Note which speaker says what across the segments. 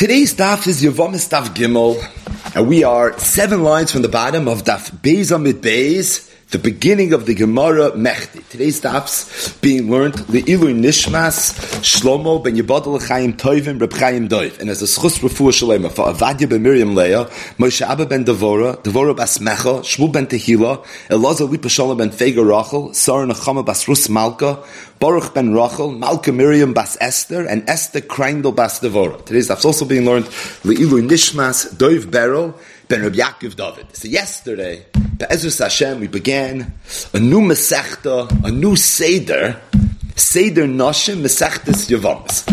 Speaker 1: Today's daf is Yevamis Daf Gimel, and we are 7 lines from the bottom of Daf Beis Amid Beis, the beginning of the Gemara Mechti. Today's daf's being learned Le'ilu Nishmas Shlomo ben Yibadal Chaim Tovim Reb Chaim Dov, and as a schus refuah shalema for Avadia ben Miriam Leah, Moshe Abba ben Devora bas Mecha, Shmuel ben Tehila, Elazar Lipa Shalom ben Fega Rachel, Sarah Nechama bas Rus Malka, Baruch ben Rachel, Malka Miriam bas Esther, and Esther Kreindel bas Devora. Today's daf's also being learned Le'ilu Nishmas Dov Beryl ben Reb Yaakov David. So yesterday, Be'ezus Hashem, we began a new Masechta, a new Seder Noshim, Masechtas Yevamis.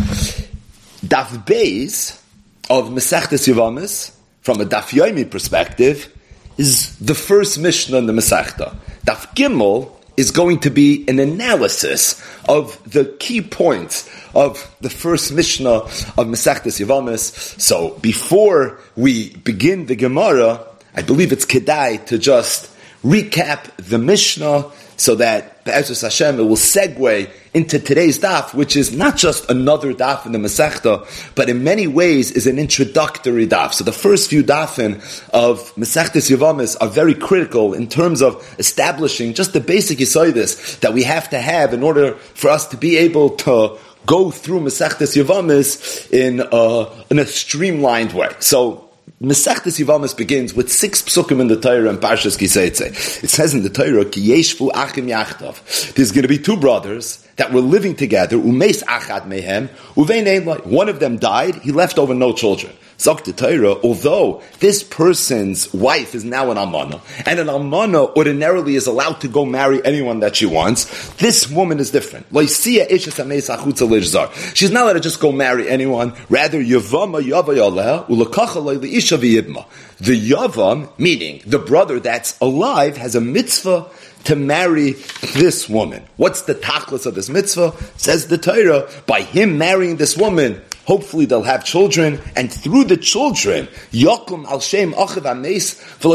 Speaker 1: Daf Beis of Masechtas Yevamis, from a Daf Yomi perspective, is the first Mishnah in the Masechta. Daf Gimel is going to be an analysis of the key points of the first Mishnah of Masechtas Yevamis. So before we begin the Gemara, I believe it's kedai to just recap the Mishnah so that Be'ezus Hashem it will segue into today's daf, which is not just another daf in the Masechta, but in many ways is an introductory daf. So the first few dafin of Masechtas Yevamis are very critical in terms of establishing just the basic yesodis that we have to have in order for us to be able to go through Masechtas Yevamis in a streamlined way. So Masechtas Yevamis begins with 6 psukim in the Torah and Parshas Kiseitze. It says in the Torah, Ki yeshvu achim yachtav. There's going to be 2 brothers that were living together, umeis achad mehem, uvein ein. One of them died, he left over no children. Zok the Torah, although this person's wife is now an almana, and an almana ordinarily is allowed to go marry anyone that she wants, this woman is different. She's not allowed to just go marry anyone. Rather, yavama yava ulakacha leisha v'yibma. The yavam, meaning the brother that's alive, has a mitzvah to marry this woman. What's the tachlis of this mitzvah? Says the Torah, by him marrying this woman, hopefully they'll have children, and through the children, Yakum al Shem Achav Ames,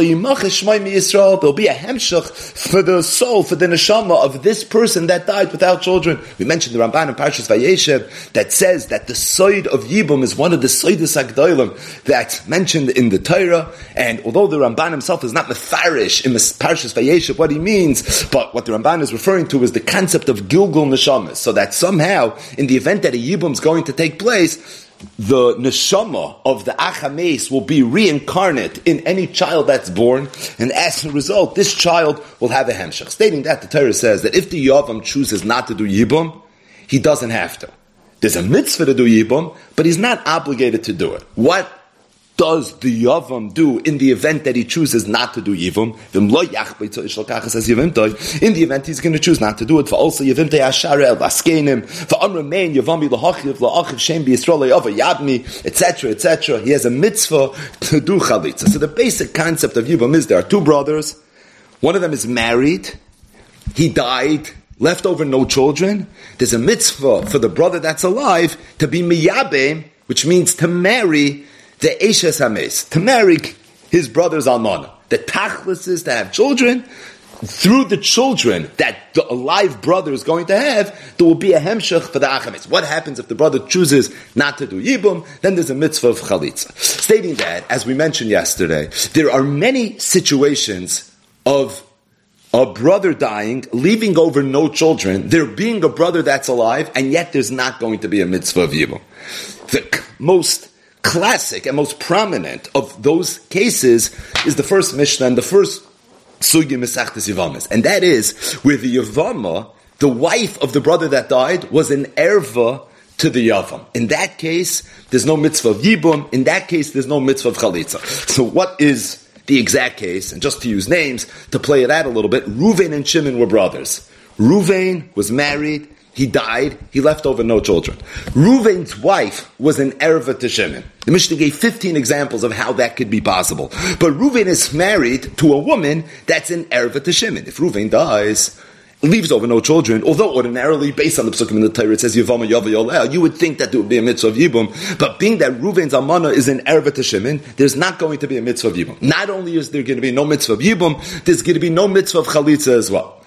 Speaker 1: there'll be a hemshach for the soul, for the neshama of this person that died without children. We mentioned the Ramban in Parshas Vayeshev that says that the soid of Yibum is one of the soidas agdolim that's mentioned in the Torah, and although the Ramban himself is not mefarish in Parshas Vayeshev what he means, but what the Ramban is referring to is the concept of Gilgul Neshamas, so that somehow, in the event that a Yibum is going to take place, the neshama of the achames will be reincarnate in any child that's born, and as a result, this child will have a hemshach. Stating that, the Torah says that if the yavam chooses not to do yibum, he doesn't have to. There's a mitzvah to do yibum, but he's not obligated to do it. What does the yavam do in the event that he chooses not to do yivum? In the event he's going to choose not to do it, for also yivimtei asharel vaskenim, for unremain yavami lahachiv laachiv shem biyisrael ava yadmi, etc., etc. He has a mitzvah to do chalitza. So the basic concept of yivum is there are 2 brothers. One of them is married. He died, left over no children. There's a mitzvah for the brother that's alive to be miyabe, which means to marry the Eishes Hames, to marry his brother's almana. The tachlis is to have children. Through the children that the alive brother is going to have, there will be a hemshech for the achames. What happens if the brother chooses not to do yibum? Then there's a mitzvah of chalitza. Stating that, as we mentioned yesterday, there are many situations of a brother dying, leaving over no children, there being a brother that's alive, and yet there's not going to be a mitzvah of yibum. The most classic and most prominent of those cases is the first Mishnah and the first Sugya Masechtas Yevamis, and that is where the Yavama, the wife of the brother that died, was an erva to the Yavam. In that case, there's no mitzvah of Yibum. In that case, there's no mitzvah of Chalitza. So what is the exact case? And just to use names, to play it out a little bit, Ruvain and Shimon were brothers. Ruvain was married. He died. He left over no children. Ruvain's wife was an erva to Shimon. The Mishnah gave 15 examples of how that could be possible. But Ruvain is married to a woman that's an erva to Shimon. If Ruvain dies, leaves over no children, although ordinarily, based on the psukim in the Torah, it says Yavama Yava Yoleh, you would think that there would be a mitzvah of Yibum, but being that Ruvain's almana is an erva to Shimon, there's not going to be a mitzvah of Yibum. Not only is there going to be no mitzvah of Yibum, there's going to be no mitzvah of Chalitza as well.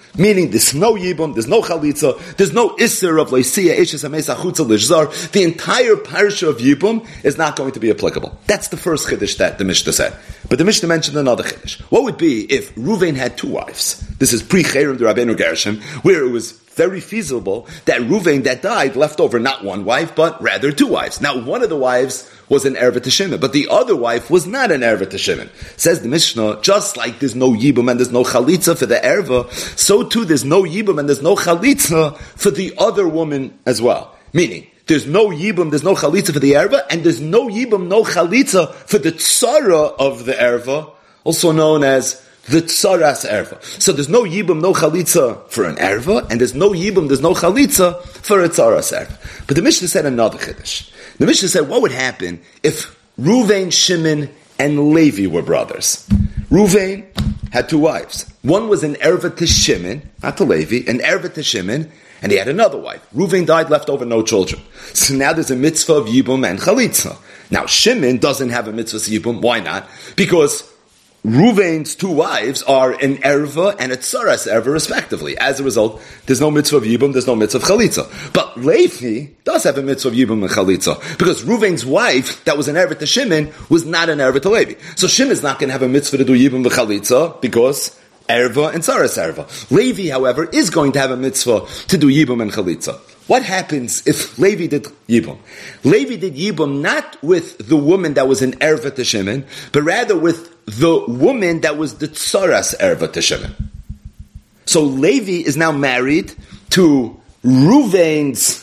Speaker 1: Meaning there's no Yibum, there's no Chalitza, there's no Isser of Leisia, Ishes HaMeis HaChutza Lishzar. The entire parsha of Yibum is not going to be applicable. That's the first Chiddush that the Mishnah said. But the Mishnah mentioned another Chiddush. What would be if Ruvain had 2 wives? This is pre-Cherem de Rabbeinu Gershom, where it was very feasible that Ruvain that died left over not 1 wife, but rather 2 wives. Now, one of the wives was an Erva to Shimon, but the other wife was not an Erva to Shimon. Says the Mishnah, just like there's no Yibum and there's no Chalitza for the Erva, so too there's no Yibum and there's no Chalitza for the other woman as well. Meaning, there's no Yibum, there's no Chalitza for the Erva, and there's no Yibum, no Chalitza for the Tzara of the Erva, also known as the Tzaras Erva. So there's no Yibum, no Chalitza for an Erva, and there's no Yibum, there's no Chalitza for a Tzaras Erva. But the Mishnah said another Chiddush. The Mishnah said, what would happen if Ruvain, Shimon, and Levi were brothers? Ruvain had 2 wives. One was an Erva to Shimon, not to Levi, an Erva to Shimon, and he had another wife. Ruvain died, left over no children. So now there's a mitzvah of Yibum and Chalitza. Now Shimon doesn't have a mitzvah of Yibum. Why not? Because Ruvain's 2 wives are an Erva and a Tzaras Erva respectively. As a result, there's no mitzvah of Yibum, there's no mitzvah of Chalitza. But Levi does have a mitzvah of Yibum and Chalitza, because Ruvain's wife, that was an Erva to Shimon, was not an Erva to Levi. So Shimon's not going to have a mitzvah to do Yibum and Chalitza, because Erva and Tzaras Erva. Levi, however, is going to have a mitzvah to do Yibum and Chalitza. What happens if Levi did Yibum? Levi did Yibum not with the woman that was an Erva to Shimon, but rather with the woman that was the Tzaras Erva to Shimon. So Levi is now married to Ruvain's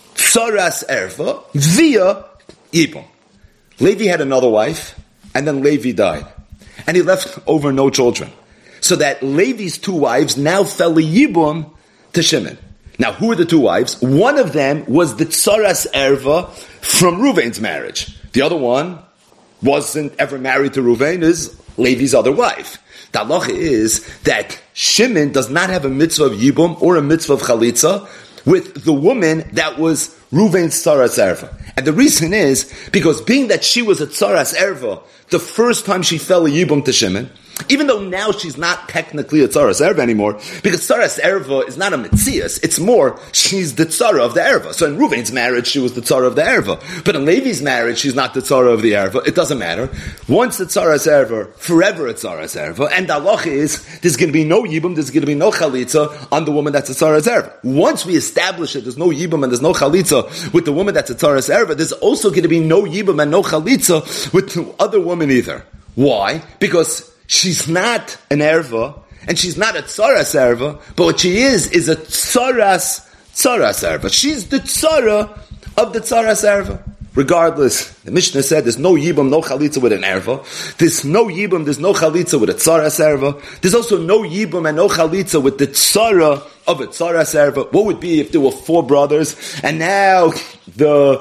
Speaker 1: Tzaras Erva via Yibum. Levi had another wife, and then Levi died. And he left over no children. So that Levi's 2 wives now fell a Yibum to Shimon. Now, who are the 2 wives? One of them was the Tzaras Erva from Ruvain's marriage. The other one wasn't ever married to Ruvain, is Levi's other wife. The halacha is that Shimon does not have a mitzvah of Yibum or a mitzvah of Chalitza with the woman that was Ruvain's Tzaras Erva. And the reason is because being that she was a Tzaras Erva the first time she fell a Yibum to Shimon, even though now she's not technically a Tzaras Erva anymore, because Tzaras Erva is not a Metzias, it's more, she's the Tzara of the Erva. So in Ruvain's marriage, she was the Tzara of the Erva. But in Levi's marriage, she's not the Tzara of the Erva. It doesn't matter. Once the Tzaras Erva, forever a Tzaras Erva. And the halacha is, there's going to be no Yibum, there's going to be no Chalitza on the woman that's a Tzaras Erva. Once we establish that there's no Yibum and there's no Chalitza with the woman that's a Tzaras Erva, there's also going to be no Yibum and no Chalitza with the other woman either. Why? Because she's not an Erva, and she's not a Tzaras Erva, but what she is a Tzaras Erva. She's the Tzara of the Tzaras Erva. Regardless, the Mishnah said there's no Yibum, no Chalitza with an Erva. There's no Yibum, there's no Chalitza with a Tzaras Erva. There's also no Yibum and no Chalitza with the Tzara of a Tzaras Erva. What would be if there were 4 brothers, and now the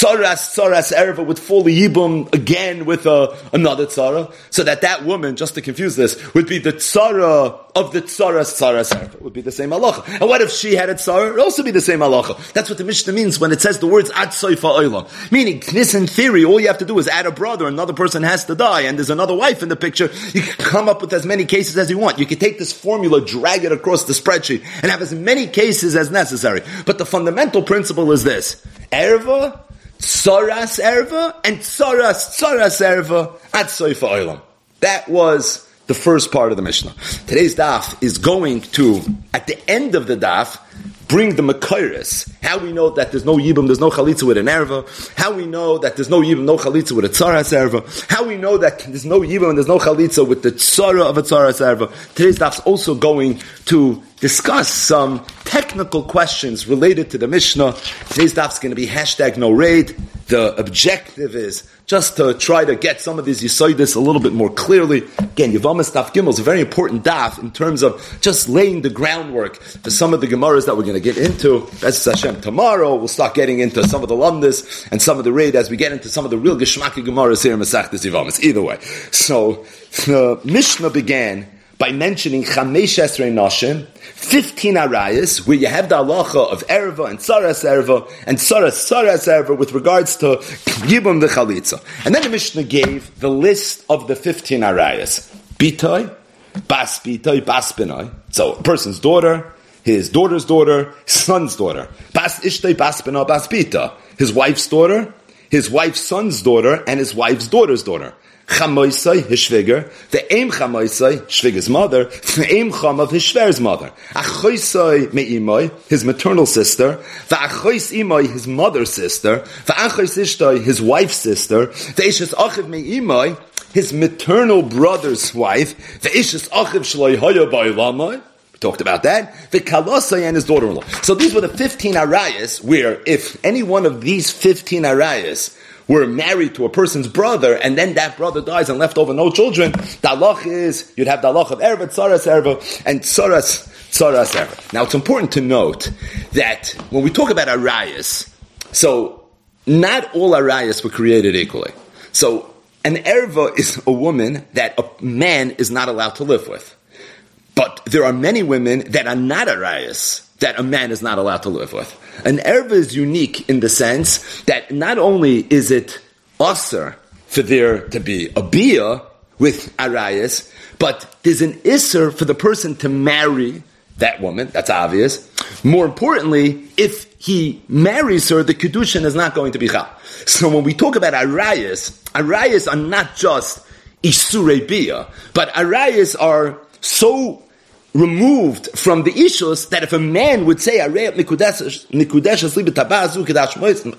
Speaker 1: Tzaras Erva would fall a Yibum again with another Tzara, so that woman, just to confuse this, would be the Tzara of the Tzaras Erva. It would be the same halacha. And what if she had a Tzara? It would also be the same halacha. That's what the Mishnah means when it says the words Ad Soifa Olam. Meaning, this in theory, all you have to do is add a brother, another person has to die, and there's another wife in the picture. You can come up with as many cases as you want. You can take this formula, drag it across the spreadsheet, and have as many cases as necessary. But the fundamental principle is this: Erva, Tzaras Erva, and Tzaras Erva at Soifa Olam. That was the first part of the Mishnah. Today's daf is going to, at the end of the daf, bring the Makairis. How we know that there's no Yibum, there's no Chalitza with an Erva. How we know that there's no Yibum, no Chalitza with a Tzaras Erva. How we know that there's no Yibum and there's no Chalitza with the Tzara of a Tzaras Erva. Today's daf is also going to discuss some technical questions related to the Mishnah. Today's daf is going to be #NoRaid. The objective is just to try to get some of these Yisoidis a little bit more clearly. Again, Yevamos Daf Gimel is a very important daf in terms of just laying the groundwork for some of the Gemaras that we're going to get into. As Hashem, tomorrow we'll start getting into some of the Lamdas and some of the Raid as we get into some of the real Geshmaki Gemaras here in Masechtas Yevamos. Either way. So, the Mishnah began by mentioning Chamesh Esrei Nashim, 15 arayas, where you have the halacha of Erva and Tzaras Erva and Tzaras Erva with regards to Yibum the Chalitza. And then the Mishnah gave the list of the 15 arayas. Bitoi, bas bitoi, bas benoi. So a person's daughter, his daughter's daughter, his son's daughter. Bas ishtoi, bas benoi, bas bita. His wife's daughter, his wife's son's daughter, and his wife's daughter's daughter. Chamoisai, his shviger. The aim chamoisai, shviger's mother. The aim chamav, his shver's mother. Achoisai me'imoi, his maternal sister. Va'achois imoi, his mother's sister. Va'achois ishtoi, his wife's sister. Ve'ishes achiv me'imoi, his maternal brother's wife. Ve'ishes achiv shloi hoya ba'ilamoi. We talked about that. The Kalasai and his daughter-in-law. So these were the 15 arayas where if any one of these 15 arayas were married to a person's brother and then that brother dies and left over no children, the halach is, you'd have the halach of erva, tzaras erva, and tzaras erva. Now it's important to note that when we talk about arayas, so not all arayas were created equally. So an erva is a woman that a man is not allowed to live with. But there are many women that are not arayas, that a man is not allowed to live with. An erva is unique in the sense that not only is it usher for there to be a bia with arayas, but there's an isser for the person to marry that woman, that's obvious. More importantly, if he marries her, the kedushin is not going to be chal. So when we talk about arayas are not just isurei bia, but arayas are so removed from the issues that if a man would say Arayat Nikudesh Liba Tabazu Kedash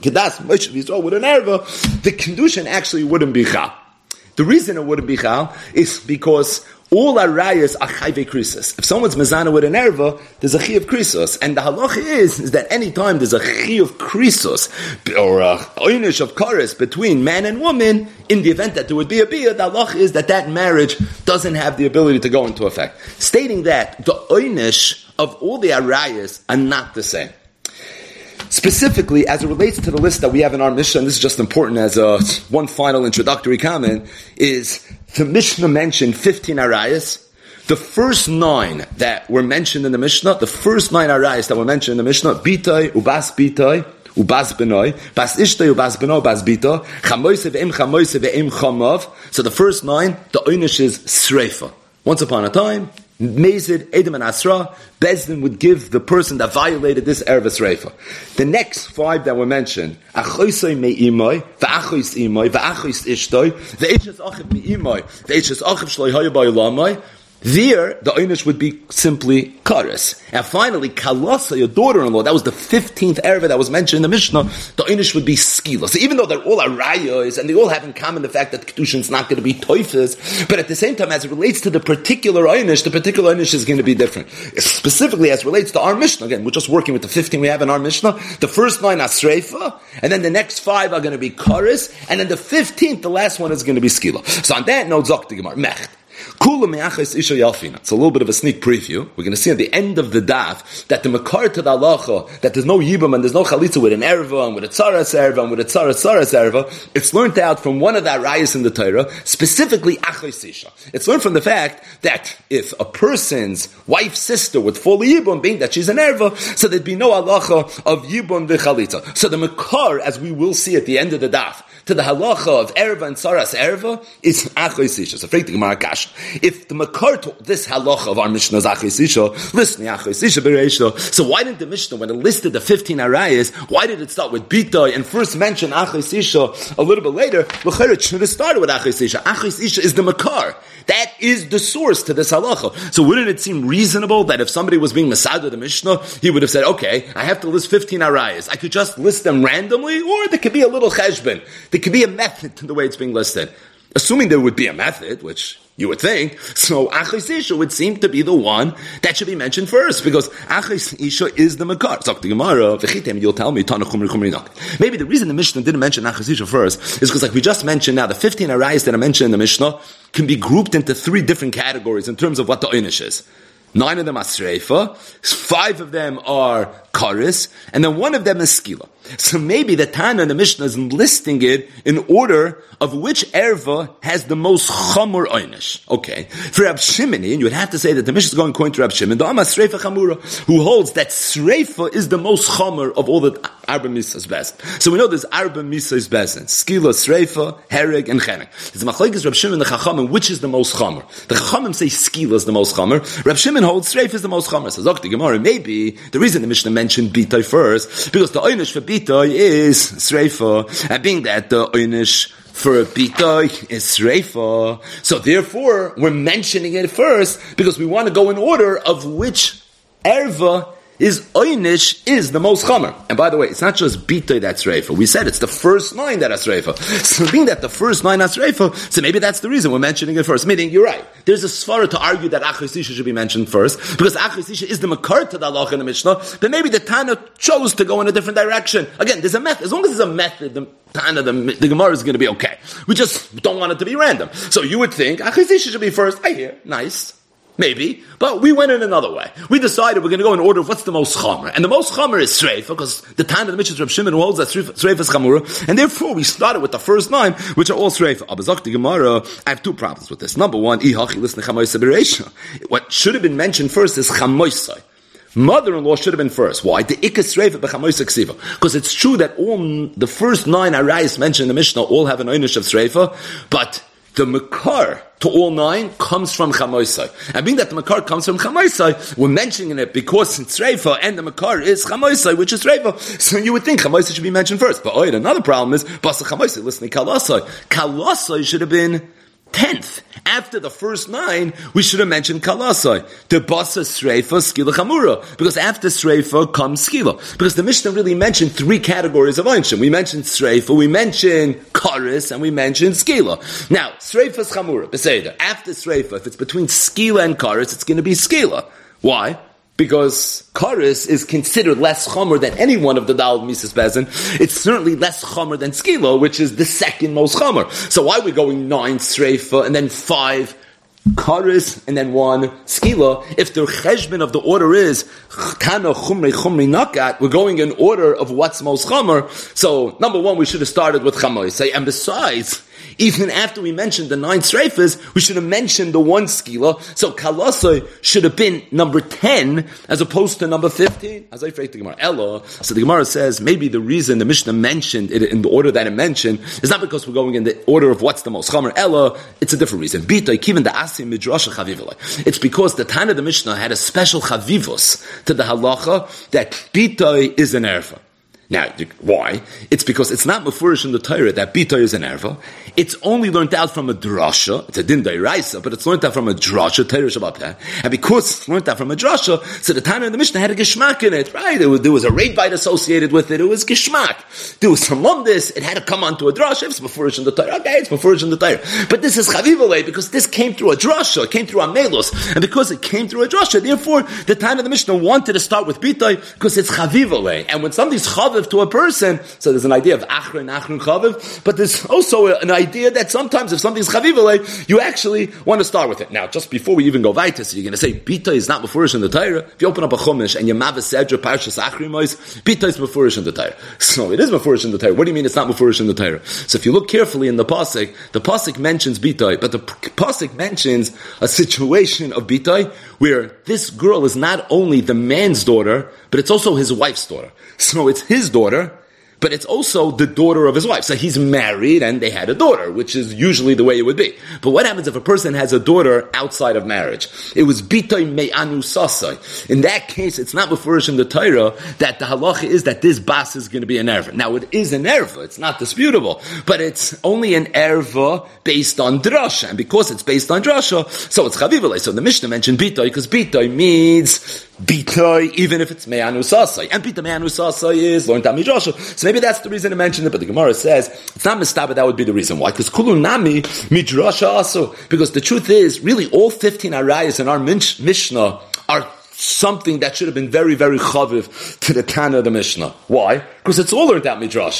Speaker 1: Moshe Yisrael with an erva, the kedushin actually wouldn't be chal. The reason it wouldn't be chal is because all arayas are chayve krisos. If someone's mezana with an erva, there's a chi of krisos, and the halacha is that any time there's a chi of krisos or a oynish of kares between man and woman, in the event that there would be a bia, the halacha is that marriage doesn't have the ability to go into effect. Stating that the oynish of all the arayas are not the same. Specifically, as it relates to the list that we have in our Mishnah, and this is just important as one final introductory comment, is the Mishnah mentioned 15 arayas. The first 9 that were mentioned in the Mishnah, the first 9 arayas that were mentioned in the Mishnah, bitay, ubas benoi, bas ishtay, ubas benoi, bas bita, chamoise ve'im chamav. So the first 9, the oynish is sreifa. Once upon a time, Mezid, Edom, and Asra, Bezdin would give the person that violated this Erva Sreifa. The next 5 that were mentioned, Achoisoi me'imoi, V'achois imoi, V'achois ishtoi, V'eches achiv me'imoi, V'eches achiv shloi hoya ba'ilamoi. There, the oynish would be simply kares. And finally, kalasa, your daughter-in-law, that was the 15th erva that was mentioned in the Mishnah, the oynish would be skila. So even though they're all arayos, and they all have in common the fact that kedushin is not going to be toifas, but at the same time, as it relates to the particular oynish is going to be different. Specifically, as it relates to our Mishnah, again, we're just working with the 15 we have in our Mishnah, the first 9 are sreifa, and then the next 5 are going to be kares, and then the 15th, the last one, is going to be skila. So on that note, Zok the Gemara, mecht. It's a little bit of a sneak preview. We're going to see at the end of the daf that the makar to the halacha, that there's no yibam and there's no chalitza with an erva and with a tzaras erva and with a tzaras erva. It's learned out from one of the arayas in the Torah, specifically achos isha. It's learned from the fact that if a person's wife's sister would fall yibam, being that she's an erva, so there'd be no halacha of yibam v'chalitza. So the makar, as we will see at the end of the daf, to the halacha of erva and tzaras erva is achos isha. So the Gemara kash. If the makar to this halacha of our Mishnah is achos isha, listen, achos isha bereishno. So why didn't the Mishnah, when it listed the 15 arayas, why did it start with bitay and first mention achos isha a little bit later? It should have started with achos isha. Achos isha is the makar. That is the source to this halacha. So wouldn't it seem reasonable that if somebody was being masada the Mishnah, he would have said, okay, I have to list 15 arayas. I could just list them randomly, or there could be a little cheshbon. There could be a method to the way it's being listed. Assuming there would be a method, which you would think, so achos isha would seem to be the one that should be mentioned first, because achos isha is the makar. So the Gemara, you'll tell me, maybe the reason the Mishnah didn't mention achos isha first is because, like we just mentioned now, the 15 arayas that are mentioned in the Mishnah can be grouped into 3 different categories in terms of what the oynish is. 9 of them are sreifa, 5 of them are karis, and then 1 of them is skila. So maybe the Tana and the Mishnah is listing it in order of which erva has the most chamur oynish. Okay. For Rab Shimon, you would have to say that the Mishnah is going according to Rab Shimon, the Amma Sreifa Chamura, who holds that Sreifa is the most chamur of all the Arba Misas best. So we know there's Arba Misas best, Skila, Sreifa, Hereg, and Chenek. There's Machlekes Rab Shimon and the Chachamim, which is the most chamur. The Chachamim say Skila is the most chamur. Rab Shimon holds Sreifa is the most chamur. So Zok the Gemara, maybe the reason the Mishnah mentioned Bitay first, because the oynish for Bitay is Sreifa, and being that the oynish for a bitay is sreifa, so therefore we're mentioning it first because we want to go in order of which erva is oynish is the most chamer. And by the way, it's not just bitay that's sreifa. We said it's the first line that's sreifa. So being that the first line that's sreifa, so maybe that's the reason we're mentioning it first. Meaning, you're right. There's a svara to argue that Achris Isha should be mentioned first because Achris Isha is the makar to the halacha in the Mishnah. But maybe the Tana chose to go in a different direction. Again, there's a method. As long as there's a method, the Gemara is going to be okay. We just don't want it to be random. So you would think Achris Isha should be first. I hear, nice. Maybe, but we went in another way. We decided we're going to go in order of what's the most chamer. And the most chamer is Sreifa, because the time of the Mishnah Reb Shimon holds that Sreifa is chamura, and therefore we started with the first 9, which are all Sreifa. Abazak the Gemara, I have 2 problems with this. Number 1, what should have been mentioned first is chamoisai. Mother-in-law should have been first. Why? The ikas Sreifa b'chamoisai ksiva. Because it's true that all the first 9 arayos mentioned in the Mishnah all have an oynish of Sreifa, but the makar to all 9 comes from Chamoisai. And being that the makar comes from Chamoisai, we're mentioning it because it's Sreifa and the makar is Chamoisai, which is Sreifa. So you would think Chamoisai should be mentioned first. But another problem is, Basa Chamoisai, listening Kalasai. Kalasai should have been 10th. After the first 9, we should have mentioned Kalasai. The Basa Sreifa, Skila Chamura. Because after Sreifa comes Skila. Because the Mishnah really mentioned 3 categories of Einshin. We mentioned Sreifa, we mentioned Karis, and we mentioned Skila. Now, Sreifa is Chamura. Beseder. After Sreifa, if it's between Skila and Karis, it's going to be Skila. Why? Because Karis is considered less chomer than any one of the Dal Mises Bezin. It's certainly less chomer than Skila, which is the second most chomer. So why are we going 9 Sreifa and then 5 Karis and then 1 Skila? If the cheshbon of the order is Kana Chumri Nakat, we're going in order of what's most chomer. So number 1, we should have started with Chamoisai. And besides, even after we mentioned the 9 Sreifas, we should have mentioned the 1 Skila. So Kalasai should have been number 10 as opposed to number 15. As I phrase the Gemara, Ella. So the Gemara says maybe the reason the Mishnah mentioned it in the order that it mentioned is not because we're going in the order of what's the most chamer. Ella, it's a different reason. Bitay, kiven the asi midrasha chavivulai. It's because the Tana of the Mishnah had a special chavivus to the halacha that Bitay is an erfa. Now, why? It's because it's not mefurish in the Torah that Bitay is an erva. It's only learned out from a drasha. It's a din dairaisa, but it's learned out from a drasha, Torah Shabbat. And because it's learned out from a drasha, so the Tana in the Mishnah had a geshmak in it, right? There was a rate bite associated with it. It was geshmak. There was some lumdis. It had to come onto a drasha. It's mefurish in the Torah. Okay, it's mefurish in the Torah. But this is chavivale because this came through a drasha. It came through a melos. And because it came through a drasha, therefore, the Tana of the Mishnah wanted to start with Bitay because it's chavivale. And when somebody's chaviv to a person, so there's an idea of achron chaviv, but there's also an idea that sometimes if something's chavivale, you actually want to start with it. Now, just before we even go weiter, so you're going to say Bita is not mefurish in the Torah. If you open up a chumash and you mavas sedra parshas achrimos, Bita is mefurish in the Torah. So it is mefurish in the Torah. What do you mean it's not mefurish in the Torah? So if you look carefully in the pasuk mentions Bita, but the pasuk mentions a situation of Bita where this girl is not only the man's daughter, but it's also his wife's daughter. So it's his daughter, but it's also the daughter of his wife. So he's married and they had a daughter, which is usually the way it would be. But what happens if a person has a daughter outside of marriage? It was bitay me'anu sasai. In that case, it's not mefurish in the Torah that the halacha is that this bas is going to be an erva. Now it is an erva, it's not disputable, but it's only an erva based on drasha. And because it's based on drasha, so it's chavivale. So the Mishnah mentioned bitay because bitay means bitay even if it's me'anu sasai. And bitay me'anu sasai is learned at midrasha. So maybe that's the reason to mention it, but the Gemara says it's not mistaba. That would be the reason why. Because kulunami midrasha also. Because the truth is, really, all 15 arayos in our Mishnah are something that should have been very, very chaviv to the Tana of the Mishnah. Why? Because it's all learned out midrasha.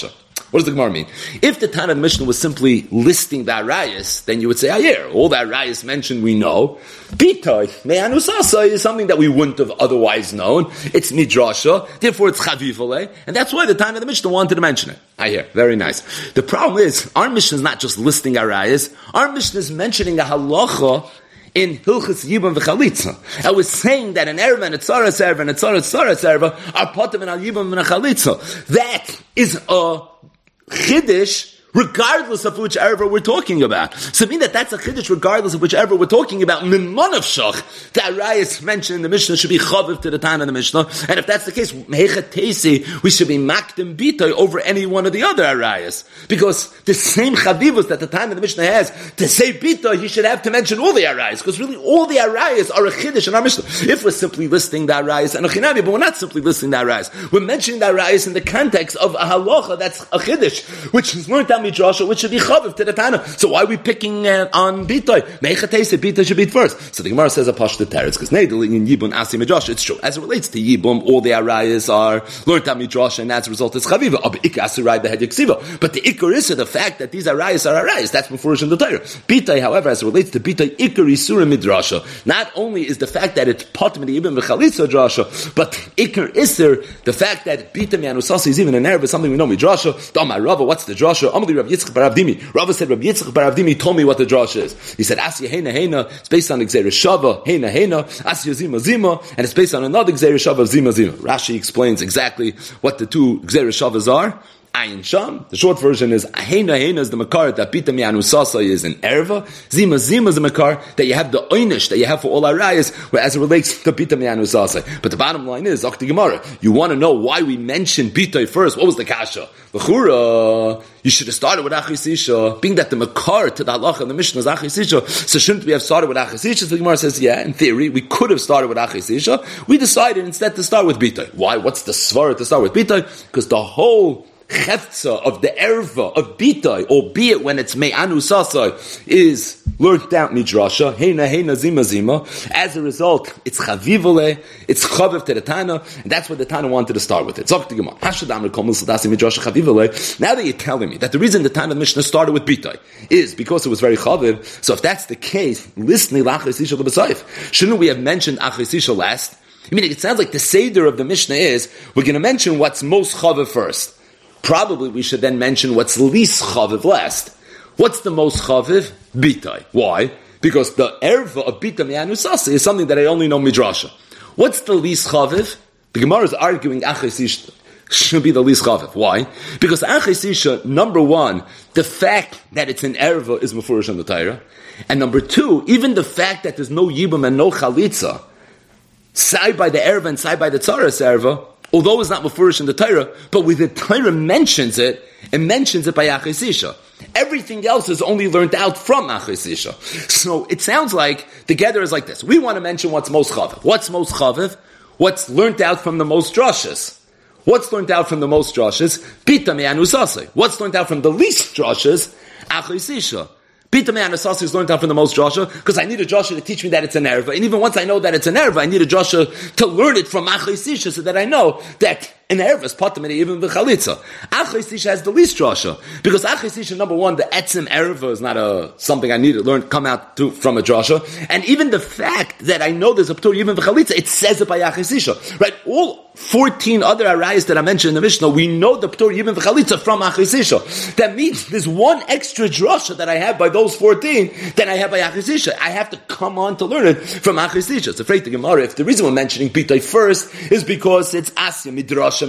Speaker 1: What does the Gemara mean? If the Tana of the Mishnah was simply listing the arayos, then you would say, all the arayos mentioned we know. Bitoi, me'anu sasa, is something that we wouldn't have otherwise known. It's midrasha, therefore it's chavivale, and that's why the Tana of the Mishnah wanted to mention it. I hear, very nice. The problem is, our Mishnah is not just listing arayos, our Mishnah is mentioning a halacha in Hilchas Yibam v'Chalitza. I was saying that an Erva and a Tzaras Erva and a Tzaras Erva are Potem and Al Yibam and a Chalitza. That is a Chiddush regardless of which erva we're talking about. So I mean that's a chiddush regardless of which erva we're talking about. Mimon of shach, the arayos mentioned in the Mishnah should be chaviv to the Tana in the Mishnah, and if that's the case, mehechat teisi, we should be makdim bitay over any one of the other arayos, because the same chavivus that the Tana in the Mishnah has to say bitay, he should have to mention all the arayos, because really all the arayos are a chiddush in our Mishnah. If we're simply listing the arayos and a chinami, but we're not simply listing the arayos, we're mentioning the arayos in the context of a halacha that's a chiddush, which is learned out midrasha, which should be chaviv to the Tana. So why are we picking on bitay? Meichateis, bitay should be first. So the Gemara says a pashta teretz, because neidli in yibum asi midrasha. It's true. As it relates to yibum, all the arayas are learned out midrasha, and as a result, it's chaviva. But the ikar is the fact that these arayas are arayas. That's before in the Torah. Bitay, however, as it relates to bitay, ikar isura midrasha. Not only is the fact that it's potem the yibum v'chalitza drasha, but ikar iser, the fact that bitay mianusasi is even an erva, something we know midrasha. Damar Rava, what's the drasha? Amali Rav Yitzchak bar Avdimi. Rava said Rav Yitzchak bar Avdimi told me what the drasha is. He said Asya Heina Heina. It's based on Gzeira Shava Heina Heina. Asya Zima Zima, and it's based on another Gzeira Shava Zima Zima. Rashi explains exactly what the two Gzeira Shavas are. Ayin Sham. The short version is Heina Heina is the makar that Bita Mianu Sasa is an erva. Zima Zima is the makar that you have the oynish that you have for all arayas, where as it relates to Bita Mianu Sasa. But the bottom line is Akti Gemara. You want to know why we mentioned Bita first? What was the kasha? L'chura, you should have started with Achis Isha, being that the makar to the halacha in the Mishnah is Achis Isha. So shouldn't we have started with Achis Isha? So the Gemara says, yeah, in theory, we could have started with Achis Isha. We decided instead to start with Bita. Why? What's the svara to start with Bita? Because the whole Cheftza of the erva of bitay, albeit when it's me'anu sasai, is learned out midrasha, heina heina zima zima. As a result, it's chavivole, it's chaviv to the Tana, and that's what the Tana wanted to start with it. Now that you're telling me that the reason the Tana Mishnah started with bitay is because it was very chaviv, so if that's the case, listening l'achris isha l'b'sayif, shouldn't we have mentioned achris isha last? I mean, it sounds like the seder of the Mishnah is, we're going to mention what's most chaviv first. Probably we should then mention what's least chaviv last. What's the most chaviv? Bitay. Why? Because the erva of Bita Mianu Sasa is something that I only know midrasha. What's the least chaviv? The Gemara is arguing Achis Isha should be the least chaviv. Why? Because Achis Isha, number one, the fact that it's an erva is mefurish in the Torah. And number two, even the fact that there's no yibum and no chalitza, side by the erva and side by the tzaras erva, although it's not mefurish in the Torah, but when the Torah mentions it by Achis Isha. Everything else is only learned out from Achis Isha. So it sounds like the gather is like this. We want to mention what's most chaviv. What's most chaviv? What's learned out from the most drashas? What's learned out from the most drashas? Bita me'anu sasei. What's learned out from the least drashas? Achis Isha. Bita me'anu sasei is learned out from the most drasha, because I need a drasha to teach me that it's an erva. And even once I know that it's an erva, I need a drasha to learn it from Achis Isha so that I know that an erva is patamini even v'chalitza. Achis Isha has the least drasha, because Achis Isha, number one, the etzim erva is not something I need to learn, come out to from a drasha. And even the fact that I know there's a p'tur even v'chalitza, it says it by Achis Isha. Right? All 14 other arayas that I mentioned in the Mishnah, we know the p'tur even v'chalitza from Achis Isha. That means there's one extra drasha that I have by those 14 that I have by Achis Isha. I have to come on to learn it from Achis Isha. It's afraid to Gemara. If the reason we're mentioning Bitay first is because it's Asya Midrash.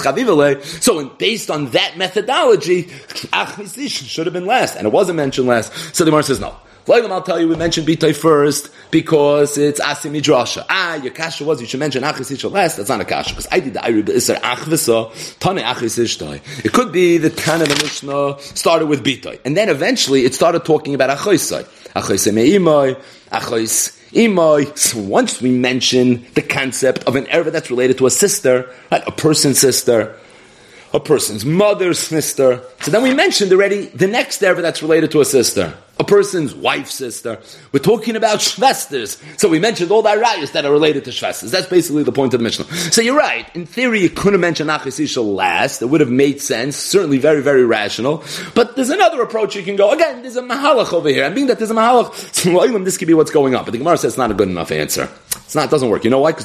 Speaker 1: So based on that methodology, Achis Isha should have been last, and it wasn't mentioned last. So the Gemara says no. I'll tell you, we mentioned Bitay first because it's Asi Midrasha. Your kasha was you should mention Achis Isha last. That's not a kasha, because I did the Ayri B'Isar Achvisa Tane Achis Ishtay. It could be the Tana the Mishnah started with Bitay, and then eventually it started talking about Achoisai. Achoisai Me'imai, Achois Imai. So once we mention the concept of an erva that's related to a sister, right? A person's sister, a person's mother's sister. So then we mentioned already the next erva that's related to a sister. A person's wife's sister. We're talking about shvesters. So we mentioned all the arayos that are related to shvesters. That's basically the point of the Mishnah. So you're right. In theory, you couldn't mention achos isha last. It would have made sense. Certainly very, very rational. But there's another approach you can go. Again, there's a mahalach over here. And being that there's a mahalach, so this could be what's going on. But the Gemara says it's not a good enough answer. It doesn't work. You know why? Because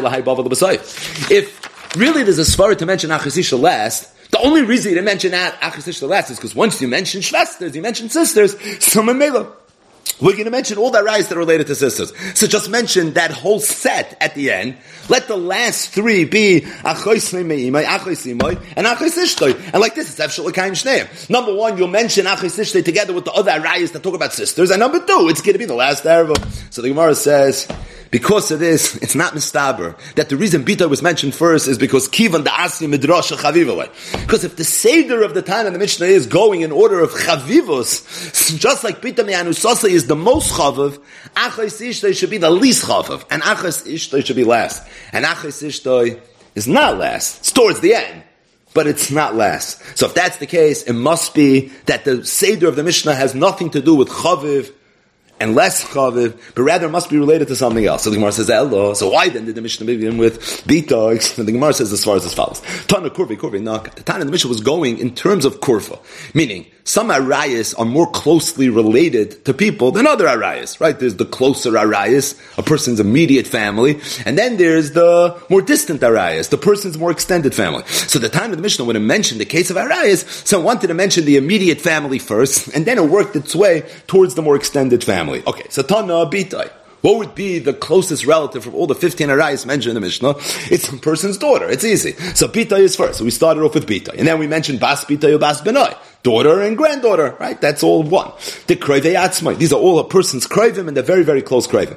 Speaker 1: if really there's a svara to mention achos isha last, the only reason you didn't mention achos isha last is because once you mention shvesters, you mention sisters, so memela. We're going to mention all the arayos that are related to sisters. So just mention that whole set at the end. Let the last three be achos meimai, achos imai, and achos ishtoi. And like this, it's efshel l'kayim shneim. Number one, you'll mention achos ishtoi together with the other arayos that talk about sisters. And number two, it's going to be the last erva. So the Gemara says, because of this, it's not mistaber that the reason Bita was mentioned first is because Kivan the Asi Midrash Chavivavai. Because if the Seder of the time in the Mishnah is going in order of Chavivos, just like Bita Me'anusasa is the most Chaviv, Achos Ishtoi should be the least Chaviv, and Achos Ishtoi should be last. And Achos Ishtoi is not last. It's towards the end, but it's not last. So if that's the case, it must be that the Seder of the Mishnah has nothing to do with Chaviv and less chaviv, but rather must be related to something else. So the Gemara says, "Elo." So why then did the Mishnah begin with bita? And the Gemara says as far as follows: Tana kurvi nak. The Tana in the Mishnah was going in terms of kurva, meaning some arayas are more closely related to people than other arayas. Right? There's the closer arayas, a person's immediate family, and then there's the more distant arayas, the person's more extended family. So the Tana of the Mishnah, when it mentioned the case of arayas, so it wanted to mention the immediate family first, and then it worked its way towards the more extended family. Okay, so Tana Bitai. What would be the closest relative from all the 15 arayos mentioned in the Mishnah? It's a person's daughter. It's easy. So Bitai is first. So we started off with Bitai. And then we mentioned Bas Bitai or Bas Benai. Daughter and granddaughter, right? That's all one. The Krevei Atzmai. These are all a person's Krevim and they're very, very close Krevim.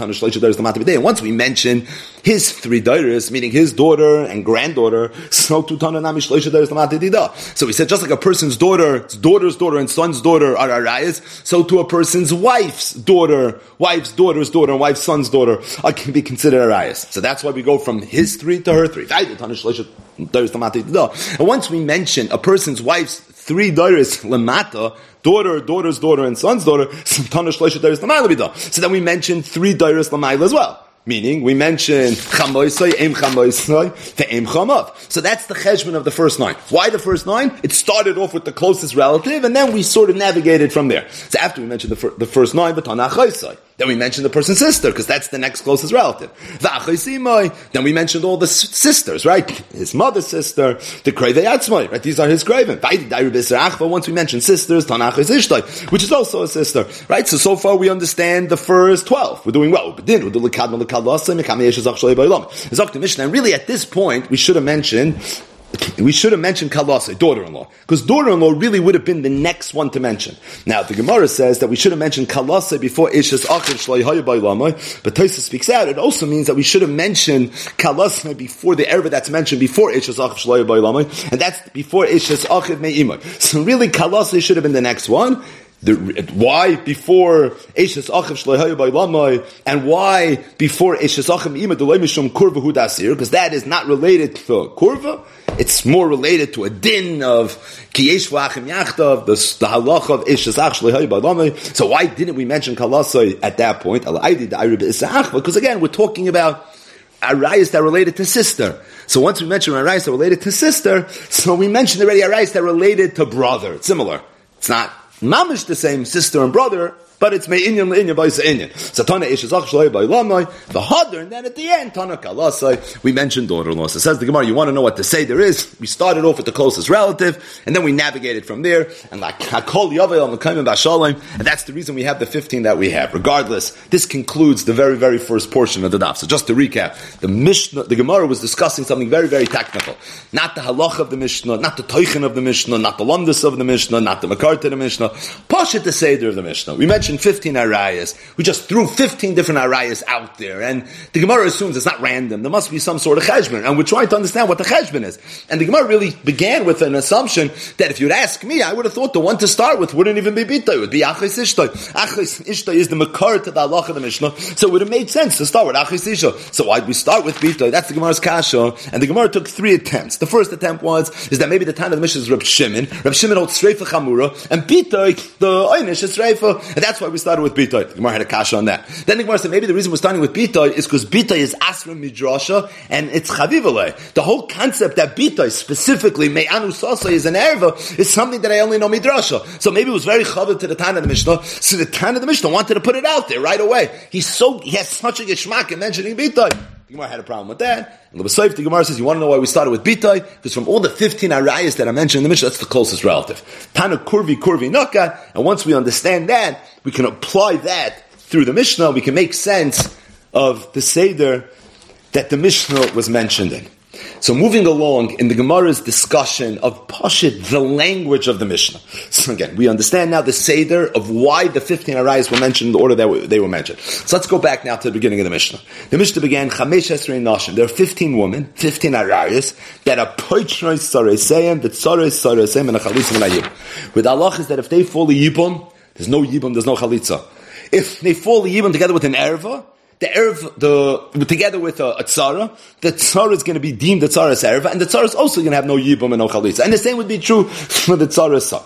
Speaker 1: And once we mention his three daughters, meaning his daughter and granddaughter, so we said just like a person's daughter's daughter and son's daughter are arayas, so to a person's wife's daughter's daughter and wife's son's daughter can be considered arayas. So that's why we go from his three to her three. And once we mention a person's wife's three daughters, lamata, daughter's daughter, and son's daughter, so then we mention three daughters lamayla as well. Meaning, we mentioned chamoisai, em chamoisai, ve'em chamav. So that's the cheshbon of the first 9. Why the first 9? It started off with the closest relative, and then we sort of navigated from there. So after we mentioned the first 9, v'tana chaisai. Then we mentioned the person's sister, because that's the next closest relative. Then we mentioned all the sisters, right? His mother's sister, the krevei atzmai, right? These are his krevim. Once we mentioned sisters, tanachis ishtai, which is also a sister, right? So far we understand the first 12. We're doing well. And really at this point, we should have mentioned Kalasai, daughter-in-law. Because daughter-in-law really would have been the next one to mention. Now, the Gemara says that we should have mentioned Kalasai before Ishas Achim Shlai Hayabay Lamai, but Taisa speaks out. It also means that we should have mentioned Kalasai before the erva that's mentioned before Ishas Achim Shlai Hayabay Lamai, and that's before Ishas Achim Me'imai. So really, Kalasai should have been the next one. Why before Eishes Achiv Shleihayu by Lamai, and why before Eishes Achim Ima Delay Mishum Kurva Hudasir? Because that is not related to Kurva. It's more related to a din of Kiyesh V'Achim Yachtav, the halacha of Eishes Ach Shleihayu by Lamai. So why didn't we mention Kalasai at that point? Because again, we're talking about arayos that are related to sister. So once we mention arayos that are related to sister, so we mentioned already arayos that are related to brother. It's similar. It's not mamish the same sister and brother, but it's me'inyan le'inyan b'yisa inyan. So Tana Ishazach Shloi by Lamai, the Hadar, and then at the end, Tana Kalasai, we mentioned daughter-in-law. So says the Gemara, you want to know what to say there is? We started off with the closest relative, and then we navigated from there, and like Hakol Yavel on the Kaimim Bashalim, and that's the reason we have the 15 that we have. Regardless, this concludes the very, very first portion of the daf. So just to recap, the Mishnah, the Gemara was discussing something very, very technical. Not the halach of the Mishnah, not the toichin of the Mishnah, not the lumdus of the Mishnah, not the makar to the Mishnah. Pashat the Seder of the Mishnah. We mentioned 15 arayas. We just threw 15 different arayas out there, and the Gemara assumes it's not random. There must be some sort of cheshbon, and we're trying to understand what the cheshbon is. And the Gemara really began with an assumption that if you'd ask me, I would have thought the one to start with wouldn't even be bita. It would be achis ishtay. Achis ishtay is the makar to the halach of the Mishnah, so it would have made sense to start with achis ishtay. So why'd we start with bita? That's the Gemara's kasha, and the Gemara took 3 attempts. The first attempt is that maybe the time of the Mishnah is Reb Shimon. Reb Shimon holds streifa chamura, and bita Bitoy, the Einish is Reifa, and that's why we started with Bitoy. The Gemara had a kasha on that. Then the Gemara said maybe the reason we're starting with Bitoy is because Bitoy is Asra Midrasha, and it's Chavivale. The whole concept that Bitoy, specifically, Me'anu Sasa is an Erva, is something that I only know Midrasha. So maybe it was very Chaviv to the Tana of the Mishnah, so the Tana of the Mishnah wanted to put it out there right away. He has such a geschmack in mentioning Bitoy. The Gemara had a problem with that. And the Gemara says, you want to know why we started with Bitoy? Because from all the 15 arayas that I mentioned in the Mishnah, that's the closest relative. Tana kurvi naka. And once we understand that, we can apply that through the Mishnah. We can make sense of the Seder that the Mishnah was mentioned in. So moving along in the Gemara's discussion of Pashit, the language of the Mishnah. So again, we understand now the Seder of why the 15 arayas were mentioned in the order that they were mentioned. So let's go back now to the beginning of the Mishnah. The Mishnah began, Chamesh Esrei Nashim. There are 15 women, 15 arayas, that are Poichnois Sareseim, that Sareseim, and a Chalitza and a Yibum. With Allah is that if they fall a Yibum, there's no Yibum, there's no Chalitza. If they fall a Yibum together with an Erva, together with a tzara, the tzara is going to be deemed the tzara's erva, and the tzara is also going to have no yibum and no chalitza. And the same would be true for the tzara's son.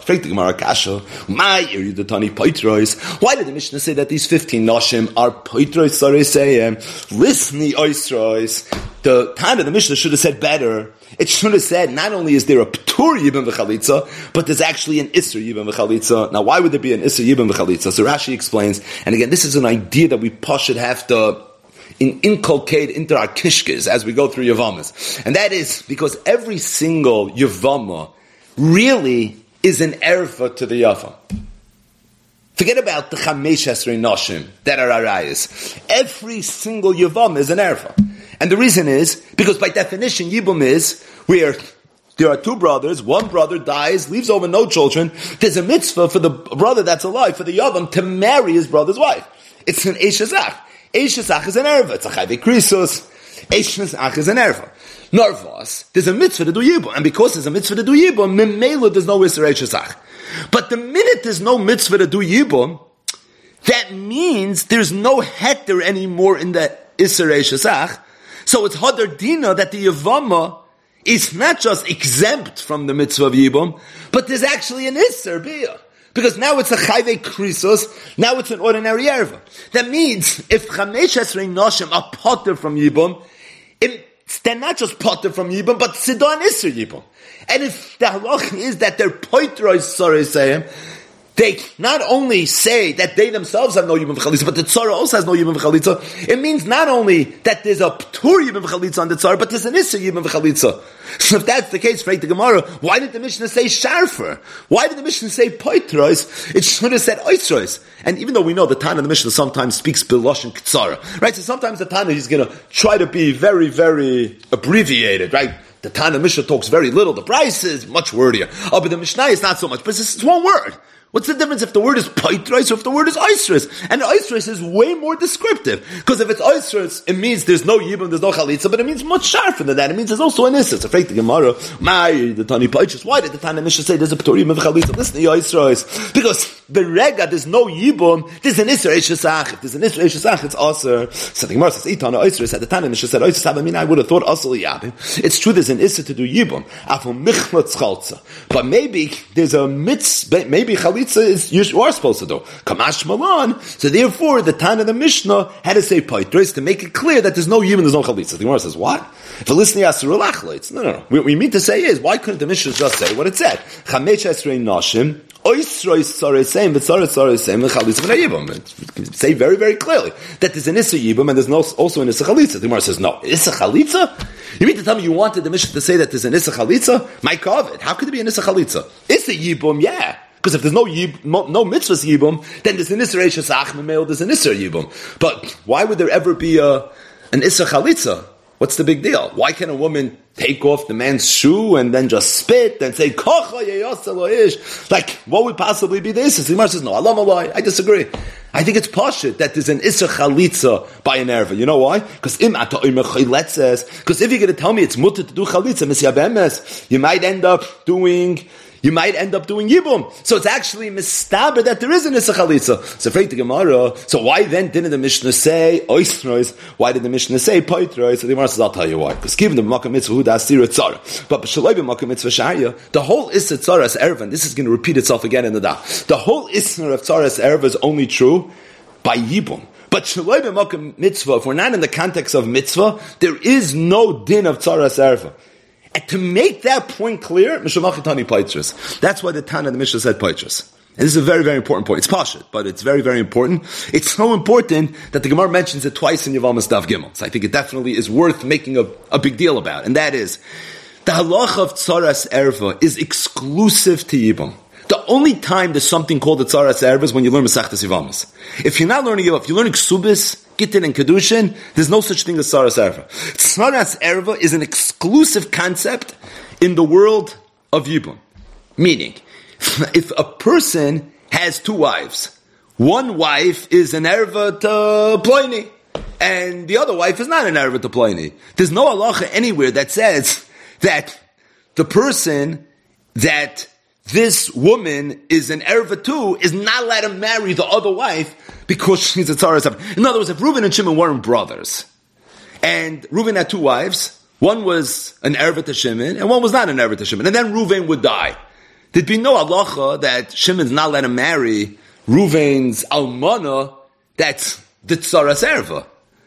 Speaker 1: Why did the Mishnah say that these 15 nashim are poitrois sareseim? Listni oisrois. The Tana of the Mishnah should have said better. It should have said, not only is there a P'tur Yibam V'chalitza, but there's actually an Isser Yibam V'chalitza. Now, why would there be an Isser Yibam V'chalitza? So Rashi explains, and again, this is an idea that we should have to inculcate into our kishkes as we go through Yavamas. And that is because every single Yavama really is an erfa to the Yavam. Forget about the Chamesh Esrei Nashim that are arayas. Every single Yavam is an erfa. And the reason is, because by definition, Yibum is where there are two brothers, one brother dies, leaves over no children, there's a mitzvah for the brother that's alive, for the Yavam, to marry his brother's wife. It's an Eishazach. Eishazach is an erva. It's a Chayve Krisos. Eishazach is an erva. Narvas, there's a mitzvah to do Yibum. And because there's a mitzvah to do Yibum, Memela, there's no Isser Eishazach. But the minute there's no mitzvah to do Yibum, that means there's no heter anymore in the Isser Eishazach. So it's Hadar Dina that the Yavama is not just exempt from the mitzvah of Yibum, but there's actually an Isser Biyah. Because now it's a Chayve Krisos, now it's an ordinary Erva. That means, if Chamesh Esrei Nashim are potter from Yibum, they're not just potter from Yibum, but Sidon Isser Yibum. And if the halach is that they're poitros Sareseim, they not only say that they themselves have no Yibum V'chalitza, but the Tzara also has no Yibum V'chalitza. It means not only that there's a P'tur Yibum V'chalitza on the Tzara, but there's an Isser Yibum V'chalitza. So if that's the case, for the Gemara, why did the Mishnah say Sharfer? Why did the Mishnah say Poitros? It should have said Oisros. And even though we know the Tana of the Mishnah sometimes speaks Bilosh and Ktsara, right? So sometimes the Tana is going to try to be very, very abbreviated, right? The Tana Mishnah talks very little. The price is much wordier. Oh, but the Mishnah is not so much. But it's one word. What's the difference if the word is Paitros or if the word is Oisros? And Oisros is way more descriptive. Because if it's Oisros, it means there's no Yibum, there's no Chalitza, but it means much sharper than that. It means there's also an Issa. It's afraid the Gemara, the Tani Paitros. Why did the Tana Mishnah say there's a P'tur Yibum Chalitza? Listen to Oisros. Because the Rega, there's no Yibum, there's an Issa Eishasach. If there's an Issa Eishasach, it's Aser. So the Gemara says, Itana Oisros, at the Tana Mishnah said, Oisros, I mean, I would have thought Asal Yabim. It's true there's an Issa to do Yibum. Afum Michlat Chalza. But maybe there's a mitzvah, maybe Chalitza is, you are supposed to do. Kamash Malan. So therefore, the Tana of the Mishnah had to say Paitros to make it clear that there's no Yibum, there's no Chalitza. The Gemara says, what? If a listener asks no. What we mean to say is, why couldn't the Mishnah just say what it said? Chamesh Esrei Nashim, Oisrois Sareseim, V'Tzaras Sareseim, V'Chalitza V'nei Yibum. Say very, very clearly that there's an Issa Yibum and there's also an Issa Chalitza. The Gemara says, no. Issa Chalitza? You mean to tell me you wanted the Mishnah to say that there's an Issa Chalitza? My Kavod. How could there be an Issa Chalitza? Issa Yibum, yeah. Because if there's no mitzvahs Yibum, then there's an Isser Eishasach Memel, there's an Isser Yibum. But why would there ever be an Isser Chalitza? What's the big deal? Why can a woman take off the man's shoe and then just spit and say, Kocha yeyasa ish? Like, what would possibly be the Isser? The Gemara says, no, Allah malai. I disagree. I think it's pashut that there's an Isser Chalitza by an erva. You know why? Because if you're going to tell me it's mutter to do Chalitza, you might end up doing you might end up doing Yibum. So it's actually mistaber that there is an Issa Chalitza. So afraid the Gemara. So why then didn't the Mishnah say Oisrois? Why did the Mishnah say Poitrois? So the Gemara says, I'll tell you why. Because given the Makkah Mitzvah Huda Asira Tzara. But B'Shaloi B'Makkah Mitzvah Sha'aya, the whole Issa Tzaras Erva, this is going to repeat itself again in the Daf. The whole Issa of Tzaras Erva is only true by Yibum. But Shaloi B'Makkah Mitzvah, if we're not in the context of Mitzvah, there is no din of Tzaras Erva. And to make that point clear, Mishamachitani Paitras. That's why the Tana of the Mishnah said Paitras. And this is a very, very important point. It's Pashut, but it's very, very important. It's so important that the Gemara mentions it twice in Yevamos Daf Gimel. So I think it definitely is worth making a big deal about. And that is, the halacha of Tzaras Erva is exclusive to Yibum. The only time there's something called the Tzaras Erva is when you learn Masechtas Yevamos. If you're not learning Yevamos, if you're learning Ksubis, Gittin, and Kedushin, there's no such thing as Tzaras Erva. Tzaras Erva is an exclusive concept in the world of Yibum. Meaning, if a person has two wives, one wife is an Erva to Ploini, and the other wife is not an Erva to Ploini. There's no halacha anywhere that says that the person that this woman is an erva too is not allowed to marry the other wife because she's a tzaras erva. In other words, if Reuven and Shimon weren't brothers, and Reuven had two wives, one was an erva to Shimon, and one was not an erva to Shimon, and then Reuven would die, there'd be no halacha that Shimon's not allowed to marry Reuven's almana, that's the tzaras erva.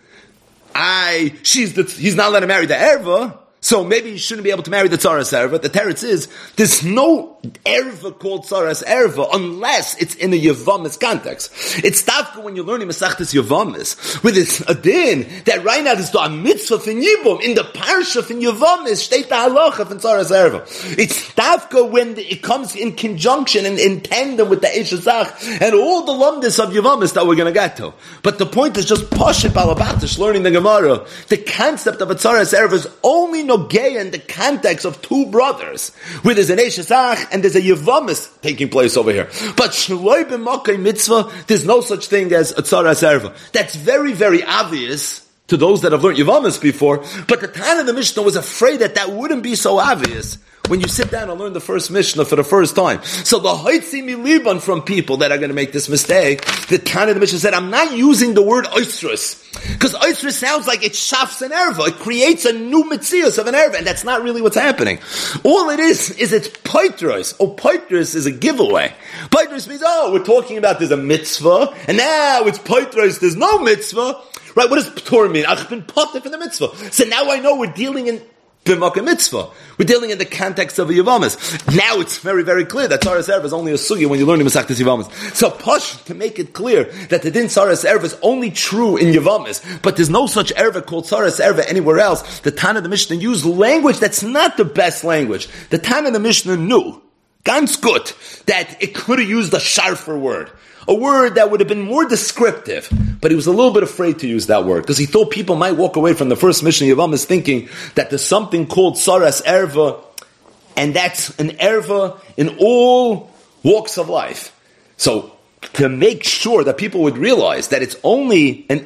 Speaker 1: He's not allowed to marry the erva, so maybe he shouldn't be able to marry the Tzaras Erva. The teretz is, there's no Erva called Tzaras Erva unless it's in a Yevamis context. It's tafka when you're learning Masechtas Yevamis, with it's a din, that right now there's the mitzvah in Yibum, in the parsha in Yevamis, state the halacha in Tzaras Erva. It's tafka when it comes in conjunction and in tandem with the Eshazach, and all the lumdis of Yevamis that we're going to get to. But the point is just Pashat Balabatish, learning the Gemara. The concept of a Tzaras Erva is only Nogea in the context of two brothers, where there's an Eshazach and there's a Yevamis taking place over here. But Shloi b'Makkah Mitzvah, there's no such thing as a Tzaras Erva. That's very, very obvious to those that have learned Yevamis before, but the Tana of the Mishnah was afraid that wouldn't be so obvious when you sit down and learn the first Mishnah for the first time. So the Haitzi Miliban from people that are going to make this mistake, the Tana of the Mishnah said, I'm not using the word oistrus, because oistrus sounds like it shafs an erva. It creates a new mitzias of an erva, and that's not really what's happening. All it is it's poitros. Oh, poitros is a giveaway. Poitros means, we're talking about there's a mitzvah, and now it's poitros, there's no mitzvah. Right, what does Torah mean? I've been potter for the mitzvah. So now I know we're dealing in b'makkah mitzvah. We're dealing in the context of a Yevamis. Now it's very, very clear that Tzaras Erva is only a sugi when you're learning Masechtas Yevamis. So Posh, to make it clear that the din Tzaras Erva is only true in Yevamis, but there's no such Erva called Tzaras Erva anywhere else, the Tana of the Mishnah used language that's not the best language. The Tana of the Mishnah knew, ganz gut, that it could have used a sharper word. A word that would have been more descriptive, but he was a little bit afraid to use that word, because he thought people might walk away from the first Mishnah Yevamis thinking that there's something called Tzaras Erva, and that's an Erva in all walks of life. So, to make sure that people would realize that it's only an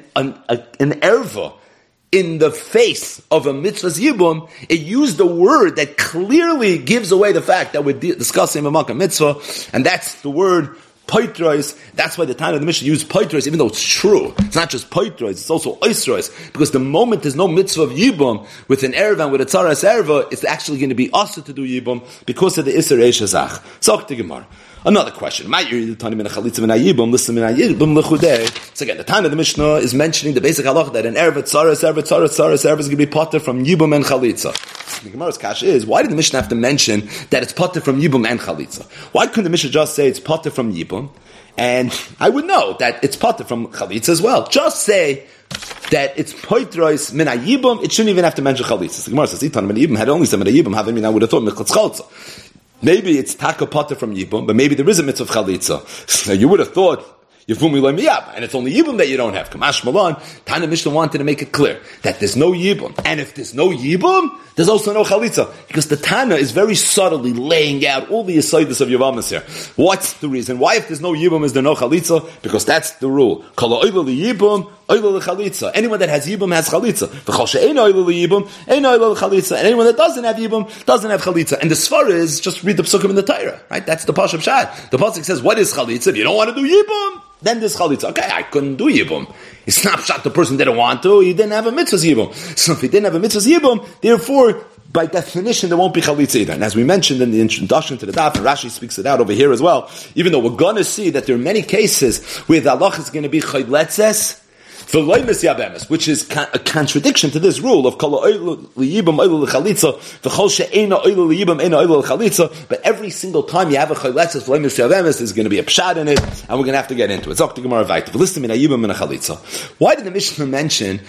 Speaker 1: Erva in the face of a mitzvah's Yibum, it used a word that clearly gives away the fact that we're discussing a Makkah mitzvah, and that's the word Poitros. That's why the time of the Mishnah used Poitros, even though it's true. It's not just Poitros, it's also Oisros. Because the moment there's no mitzvah of Yibum with an Erva and with a Tzaras Erva, it's actually going to be also to do Yibum because of the Isser Eshazach. So, another question. So again, the time of the Mishnah is mentioning the basic halacha that an Erva, Tzaras Erva is going to be potter from Yibum and Chalitza. The Gemara's kasha is, why did the Mishnah have to mention that it's potter from Yibum and Chalitza? Why couldn't the Mishnah just say it's potter from Yibum? And I would know that it's potter from Chalitza as well. Just say that it's poitros min Yibum, it shouldn't even have to mention Chalitza. The Gemara says, Itan min Yibum, had only said min Yibum, having I would have thought Mechlatz Chalza. Maybe it's taka potter from Yibum, but maybe there is a mitzvah of Chalitza. Now you would have thought, Yivum Ilay Miyab, and it's only Yibum that you don't have. Kamash Malan, Tana Mishnah wanted to make it clear that there's no Yibum. And if there's no Yibum, there's also no Chalitza. Because the Tana is very subtly laying out all the Yesodis of Yevamis here. What's the reason? Why if there's no Yibum is there no Chalitza? Because that's the rule. Kala Oila Li Yibum, oil l'chalitza. Anyone that has yibum has chalitza. V'chol she'ein oil l'yibum, ein oil l'chalitza. And anyone that doesn't have yibum doesn't have chalitza. And the svara is just read the psukim in the Torah, right? That's the pasuk pshat. The pasuk says, what is chalitza? If you don't want to do yibum, then there's chalitza. Okay, I couldn't do yibum. It's not pshat the person didn't want to. He didn't have a mitzvah's yibum. So if he didn't have a mitzvah's yibum, therefore, by definition, there won't be chalitza either. And as we mentioned in the introduction to the daf, and Rashi speaks it out over here as well, even though we're going to see that there are many cases where the halach is going to be chayletzes, which is a contradiction to this rule of but every single time you have a chayletzes, there's going to be a pshat in it, and we're going to have to get into it. Why did the Mishnah mention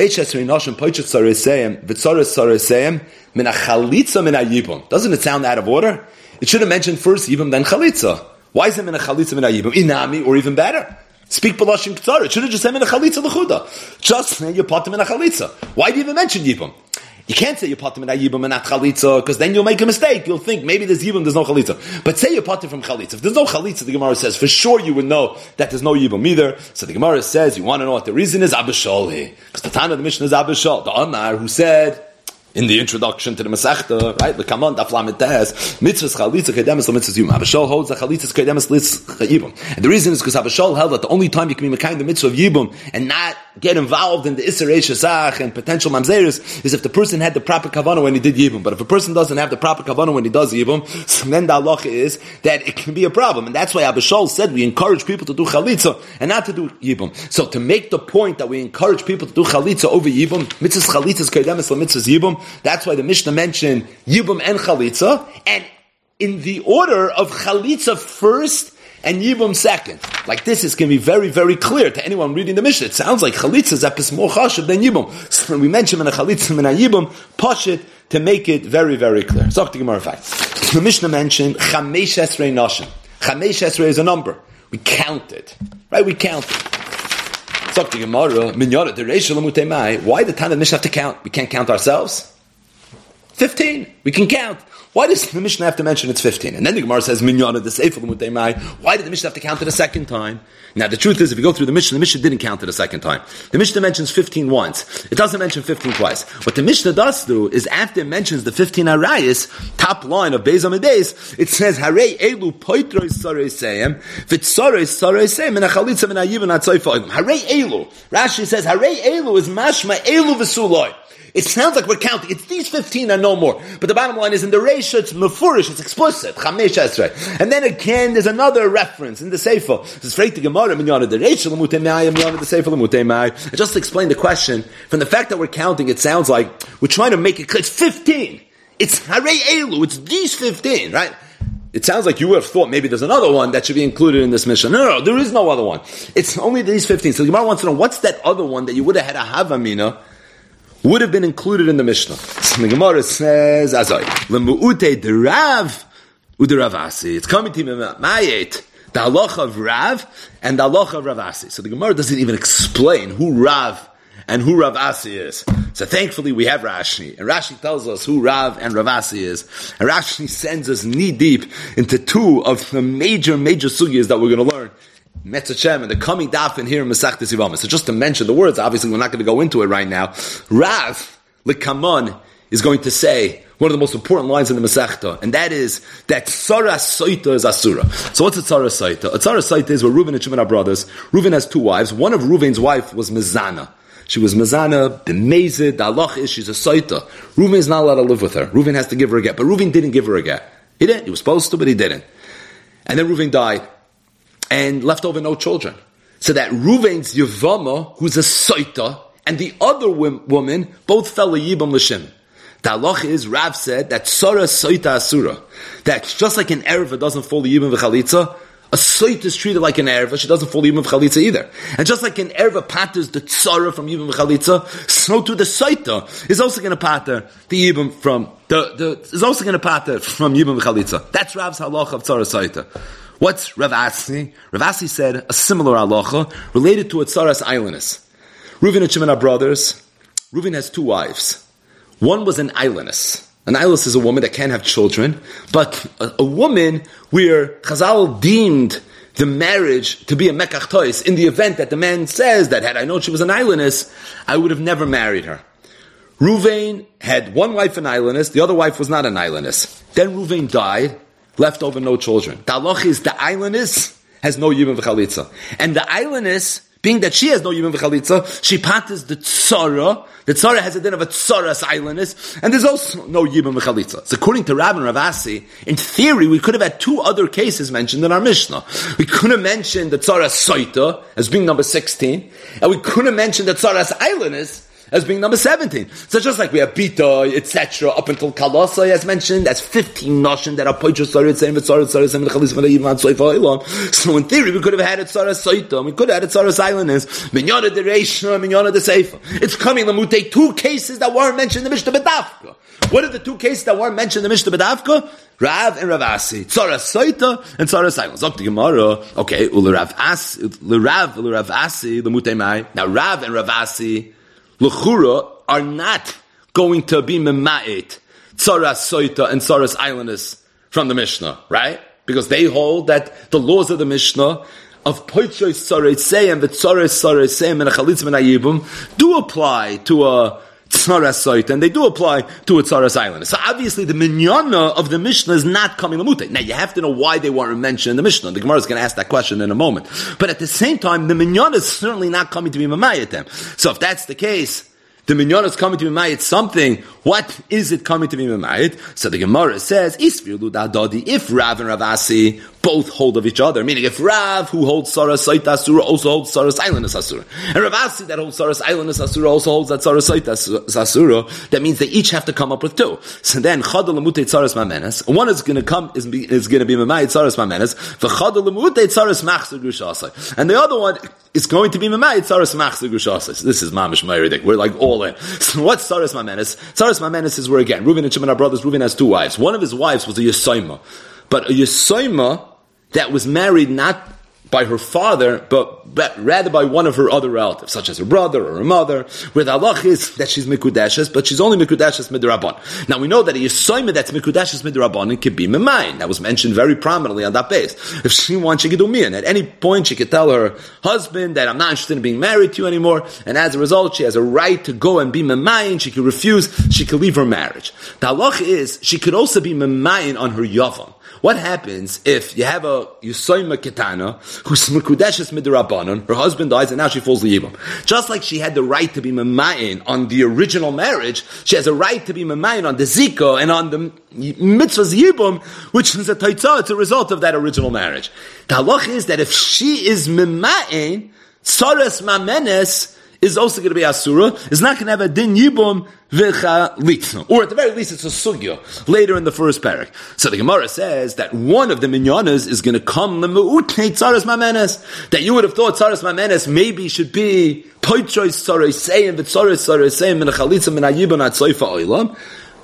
Speaker 1: doesn't it sound out of order? It should have mentioned first yibum, then chalitza. Why is it mina chalitza mina yibum? Inami, or even better, speak b'lashon k'tzara. It should have just said mina chalitza l'chuda. Just you patim mina chalitza. Why do you even mention yibum? You can't say you patim mina yibum and not chalitza, because then you'll make a mistake. You'll think maybe there's yibum, there's no chalitza. But say you patim from chalitza. If there's no chalitza, the Gemara says for sure you would know that there's no yibum either. So the Gemara says you want to know what the reason is. Abba Shol, because the Tana of the Mishnah is Abba Shol, the Amar who said in the introduction to the Masechta, right? The Kaman Daf Lamed Tes, mitzvahs chalitza kedemes l'mitzvahs yibum. Abba Shol holds that chalitza kedemes l'mitzvahs yibum, and the reason is because Abba Shol held that the only time you can be mekayim the mitzvah of yibum and not get involved in the Isser Shesach and potential mamzeris is if the person had the proper kavanah when he did yibum. But if a person doesn't have the proper kavanah when he does yibum, so then the halacha is that it can be a problem, and that's why Abba Shol said we encourage people to do chalitza and not to do yibum. So to make the point that we encourage people to do chalitza over yibum, mitzvahs chalitza kedemes l'mitzvahs yibum. That's why the Mishnah mentioned Yibum and Chalitza, and in the order of Chalitza first and Yibum second. Like this is going to be very, very clear to anyone reading the Mishnah. It sounds like Chalitza is epis more chashuv than Yibum. So when we mention in a Chalitza and a Yibum, push it to make it very, very clear. So the Gemara fact. The Mishnah mentioned Chamesh Esrei Nashim. Chamesh Esrei is a number. We count it. Right? We count it. Why the Tana Mishnah have to count? We can't count ourselves? 15. We can count. Why does the Mishnah have to mention it's 15? And then the Gemara says, Minyana the Sefer L'Mutei. Why did the Mishnah have to count it a second time? Now the truth is, if you go through the Mishnah didn't count it a second time. The Mishnah mentions 15 once. It doesn't mention 15 twice. What the Mishnah does do is after it mentions the 15 arayis, top line of Beis Amides, it says, Harei elu poitroi sarei seim, v'tzarei sarei seim, and achalitza min hayiv and hatzoi fa'olim. Harei elu. Rashi says, Harei elu is mashma elu v'suloi. It sounds like we're counting. It's these 15 and no more. But the bottom line is in the Reisha, it's mefurish, it's explicit. Chamesh Esrei. And then again, there's another reference in the Sefer. It's freit the Gemara, Minyana the Reisha, L'mutei Mai, Minyana the Sefer, L'mutei Mai. And just to explain the question, from the fact that we're counting, it sounds like we're trying to make it clear. It's 15. It's Harei Elu. It's these 15, right? It sounds like you would have thought maybe there's another one that should be included in this mission. No, there is no other one. It's only these 15. So the Gemara wants to know, what's that other one that you would have had a Havamina would have been included in the Mishnah? So the Gemara says, Azai, L'mu'ute de Rav, u'deravasi. It's coming to Mayet, the halacha of Rav, and the halacha of Ravasi. So the Gemara doesn't even explain who Rav and who Ravasi is. So thankfully we have Rashi, and Rashi tells us who Rav and Ravasi is. And Rashi sends us knee deep into two of the major sugyas that we're going to learn Metzachem and the coming daf in here in Masechtas Yevamos. So just to mention the words, obviously we're not going to go into it right now. Rav L'Kaman is going to say one of the most important lines in the Masechta, and that is that Tzara Soita is Asura. So what's a Tzara Soita? A Tzara Soita is where Reuven and Shimon are brothers. Reuven has two wives. One of Reuven's wife was Mizana. She was Mizana, the Mezid, the halach is she's a Soita. Reuven is not allowed to live with her. Reuven has to give her a get. But Reuven didn't give her a get. He didn't. He was supposed to, but he didn't. And then Reuven died and left over no children. So that Reuven's Yevama, who's a Soita, and the other woman, both fell a Yibam L'Shim. The halach is, Rav said, that Tzara Soita Asura. That just like an Erva doesn't fall the Yibam V'Chalitza, a Soita is treated like an Erva, she doesn't fall the Yibam V'Chalitza either. And just like an Erva patters the Tzara from Yibam V'Chalitza, so too the Soita is also going to patter the Yibam from, is also going to patter from Yibam V'Chalitza. That's Rav's halach of Tzara Soita. What's Rav Asi? Rav Asi said a similar halacha related to a Tzaras Islandess. Reuven and Shimon are brothers. Reuven has two wives. One was an Islandess. An Islandess is a woman that can't have children, but a woman where Chazal deemed the marriage to be a mekach tois in the event that the man says that had I known she was an islandess, I would have never married her. Ruvain had one wife an islandess, the other wife was not an islandess. Then Ruvain died, left over no children. The halach is the islandess has no yibum v'chalitza. And the islandess, being that she has no yibum v'chalitza, she patas the tzara. The tzara has a din of a tzaras islandess, and there's also no yibum v'chalitza. So according to Rav and Rav Asi, in theory, we could have had two other cases mentioned in our Mishnah. We could have mentioned the tzaras soita as being number 16, and we could have mentioned the tzaras islandess as being number 17. So just like we have Bita, etc., up until Kalasa, as mentioned, that's 15 notion that are Poitras Sarit, saying Vitzarit Sarit, saying Chalis Malayiv, and Soifa Ilam. So in theory, we could have had a Tzaras Soita, we could have had a Tzaras Islanders, Minyana de Reishna, Minyana de Seifa. It's coming, Lamute, two cases that weren't mentioned in the Mishnah B'davka. What are the two cases that weren't mentioned in the Mishnah B'davka? Rav and Rav Asi. Tzaras Soita and Tzaras Islanders. Up to Gemara, okay, Ule Rav Asi, Lamute Mai. Now Rav and Rav Asi, L'chura are not going to be mema'it tzaras soita and tzaras islanders from the Mishnah, right? Because they hold that the laws of the Mishnah of poitros tzareisei and v'tzares tzareisei and chalitz menayibum do apply to a tzaras soita and they do apply to a tzaras islander. So obviously the minyana of the Mishnah is not coming lamute. Now you have to know why they weren't mentioned in the Mishnah. The Gemara is going to ask that question in a moment. But at the same time, the minyana is certainly not coming to be mamayat them. So if that's the case, the minyan is coming to be mamayit something. What is it coming to be mamayit? So the Gemara says, if Rav and Rav Asi both hold of each other, meaning if Rav, who holds Saras Saita Asura, also holds Saras Islandess Asura, and Rav Asi, that holds Saras Islandess Asura, also holds that Saras Saita Asura, that means they each have to come up with two. So then, Chadal Lamutei Tzaras Mamenes, one is going to come, is going to be Mamayit Tzaras Mamenes, V'Chadal Lamutei Tzaras Machzor Gushasai, and the other one is going to be Mamayit Tzaras Machzor Gushasai. This is Mamish Mayridik. We're like all in. So what's Tzaras Mamenes? Tzaras Mamenes is where again, Reuven and Shimon are brothers. Reuven has two wives. One of his wives was a Yesoima, but a Yesoima that was married not by her father, but rather by one of her other relatives, such as her brother or her mother, where the halach is that she's mikudeshes, but she's only mikudeshes midrabban. Now we know that a Yesoima that's mikudeshes midrabban can be memayin. That was mentioned very prominently on that base. If she wants, she could do miyan. At any point, she could tell her husband that I'm not interested in being married to you anymore, and as a result, she has a right to go and be memayin. She could refuse. She could leave her marriage. The halach is she could also be memayin on her yavam. What happens if you have a Yesoima Ketana who's Mekudeshes Midrabanan, her husband dies and now she falls Yibam? Just like she had the right to be Memayin on the original marriage, she has a right to be Memayin on the Zika and on the Mitzvah's Yibam, which is a Taitzah, it's a result of that original marriage. The halach is that if she is Memayin, Tzaras Mamenes is also going to be Asura, is not going to have a Din Yibum V'chalitza. Or at the very least, it's a Sugya, later in the first parak. So the Gemara says that one of the minyanas is going to come L'me'utnei Tzaras Mamenes, that you would have thought Tzaras Mamenes maybe should be Poitros Tzareisei and V'tzares Tzareisei and Chalitza Min HaYibum Ad Soifa Olam.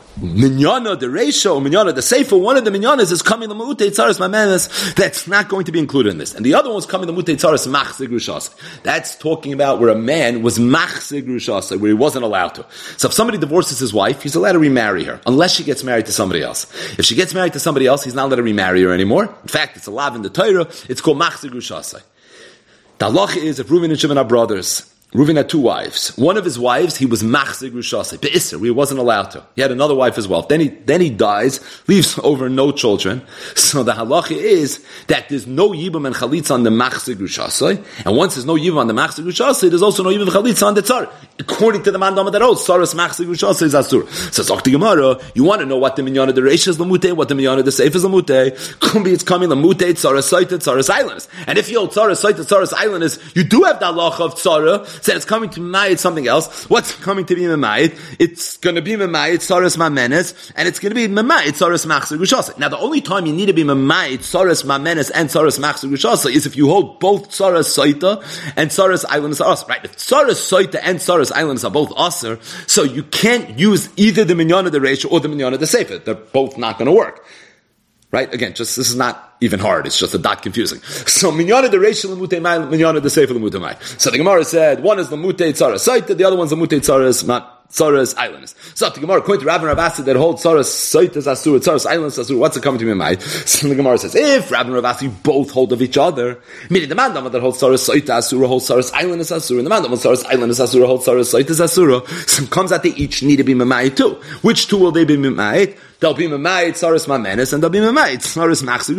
Speaker 1: Minyana the ratio, Minyana the Sefer, one of the Minyanas is coming the Mu'utei Tzaras Mamenes, that's not going to be included in this. And the other one is coming the Mu'utei Tzaras Machzir Grushas. That's talking about where a man was Machzir Grushas, where he wasn't allowed to. So if somebody divorces his wife, he's allowed to remarry her, unless she gets married to somebody else. If she gets married to somebody else, he's not allowed to remarry her anymore. In fact, it's a lav in the Torah, it's called Machzir Grushas. The halacha is if Reuven and Shimon are brothers, Reuven had two wives. One of his wives, he was machzir grushasei, be'isser, he wasn't allowed to. He had another wife as well. Then he dies, leaves over no children. So the halacha is that there's no yibum and chalitza on the machzir grushasei, and once there's no yibum on the machzir grushasei, there's also no yibum and chalitza on the tzar. According to the mandama that holds, tzaras machzir grushasei is asur. So Zok the Gemara, you want to know what the minyan of the reish is lamutei, what the minyan of the seif is lamutei. Kumbi, it's coming lamutei, tzaras soita, tzaras islands. And if you hold tzaras soita, tzaras islands, you do have the halacha of tzara. Said it's coming to Mamayit something else. What's coming to be Mamayit? It's going to be Mamayit Tzaras Mamenes, and it's going to be Mamayit Tzaras Machzir Gushasa. Now the only time you need to be Mamayit Tzaras Mamenes and Tzaras Machzir Gushasa is if you hold both Tzaras Soita and Tzaras Islands are Aser. Right? If Tzaras Soita and Tzaras Islands are both Aser, so you can't use either the Minyan of the Reish or the Minyan of the Sefer. They're both not going to work. Right? Again, just this is not even hard. It's just a dot confusing. So minyan of the reish l'mutei mai, minyan of the sefer l'mutei mai. So the Gemara said one is l'mutei tzaras saita, the other one's l'mutei tzaras Tzaras Islanders. So the Gemara, according to Rav and Rav Asi, that holds Tzaras Soitas Asura, Tzaras Islanders Asura, what's it coming to me in mind? So the Gemara says, if Rav and Rav Asi both hold of each other, meaning the man that holds Tzaras Soitas Asura holds Tzaras Islanders Asura, and the man that holds Tzaras Islanders Asura holds Tzaras Soitas Asura, so it comes out they each need to be Mamayit too. Which two will they be Mamayit? They'll be Mamayit Tzaras Mamenes, and they'll be Mamayit Tzaras Machzik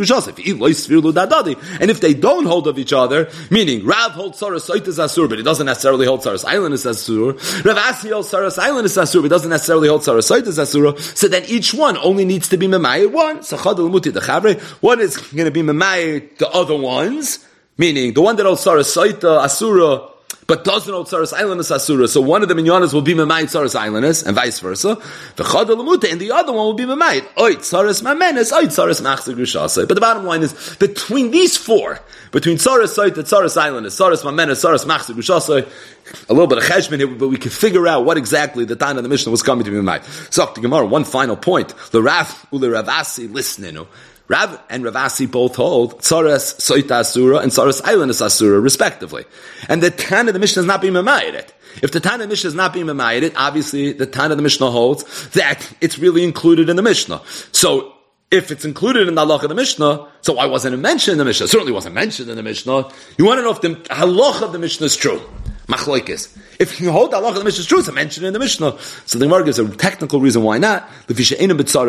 Speaker 1: Ushosef. And if they don't hold of each other, meaning Rav holds Tzaras Soitas Asura, but he doesn't necessarily hold Tzaras Islanders Asura, Rav Asi holds Tzaras Islanders Asura, but doesn't necessarily hold Tzaras Soitas Asura, so then each one only needs to be Mamayit one. So Chadal Muti the Chavre, one is going to be Mamayit the other ones, meaning the one that holds Tzaras Soita Asura, but doesn't hold Tzaras Islanders Asura, so one of the minyanas will be Mamayit Tzaras Islanders, and vice versa. The Chadal Muti, and the other one will be Mamayit Oit Tzaras Mamenes, Oit Tzaras Machzik Ushosef. But the bottom line is, between these four, between Tzaras Soita, Tzaras Islanders, Tzaras Mamenes, Tzaras Machzik Ushosef, a little bit of cheshbon here, but we can figure out what exactly the time of the Mishnah was coming to be Mamayit. So, the Gemara, one final point. The Rav ule Rav Asi listening. Rav and Rav Asi both hold Tzaras Soita Asura and Tzaras Islanders Asura, respectively. And the Tan of the Mishnah is not being Mamayit. If the Tan of the Mishnah is not being Mamayit, obviously the Tan of the Mishnah holds that it's really included in the Mishnah. So, if it's included in the halacha of the Mishnah, so why wasn't it mentioned in the Mishnah? It certainly wasn't mentioned in the Mishnah. You want to know if the halacha of the Mishnah is true. Machlokes. If you hold the halacha of the Mishnah is true, it's mentioned in the Mishnah. So the Gemara gives a technical reason why not. Because the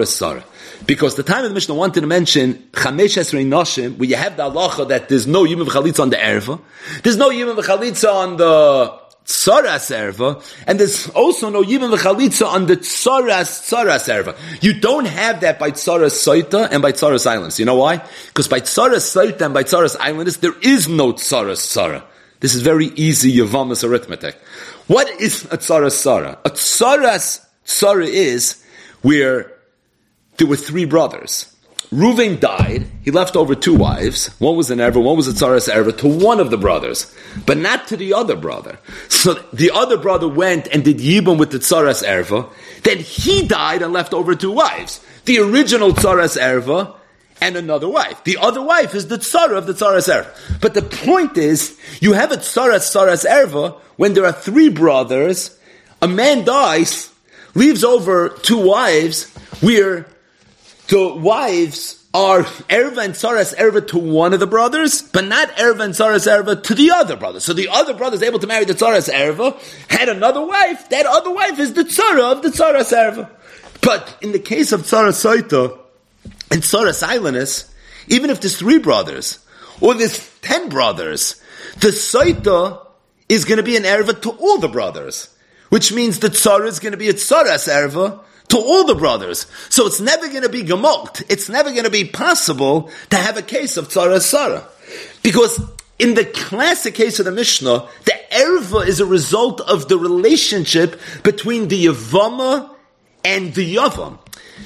Speaker 1: time of the Mishnah wanted to mention Chamesh Esrei Noshim, where you have the halacha that there's no Yimim V'chalitza on the Erva, there's no Yimim V'chalitza on the Tzaras Erva, and there's also no Yibam V'chalitza on the Tzaras Erva. You don't have that by Tzaras Soita and by Tzaras Islands. You know why? Because by Tzaras Soita and by Tzaras Islands, there is no Tzaras Tzara. This is very easy Yavamas arithmetic. What is a Tzaras Tzara? A Tzaras Tzara is where there were three brothers. Reuven died, he left over two wives, one was an Erva, one was a Tzaras Erva, to one of the brothers, but not to the other brother. So the other brother went and did Yibam with the Tzaras Erva, then he died and left over two wives. The original Tzaras Erva and another wife. The other wife is the Tzara of the Tzaras Erva. But the point is, you have a Tzaras Erva when there are three brothers, a man dies, leaves over two wives, where the wives are Erva and Tzaras Erva to one of the brothers, but not Erva and Tzaras Erva to the other brother. So the other brother is able to marry the Tzaras Erva, had another wife, that other wife is the Tzara of the Tzaras Erva. But in the case of Tzaras Soita and Tzaras Islanders, even if there's three brothers, or there's 10 brothers, the Soita is going to be an Erva to all the brothers, which means the Tzara is going to be a Tzaras Erva to all the brothers. So it's never going to be gemokt. It's never going to be possible to have a case of Tzaras Tzara. Because in the classic case of the Mishnah, the Erva is a result of the relationship between the Yavama and the Yavam.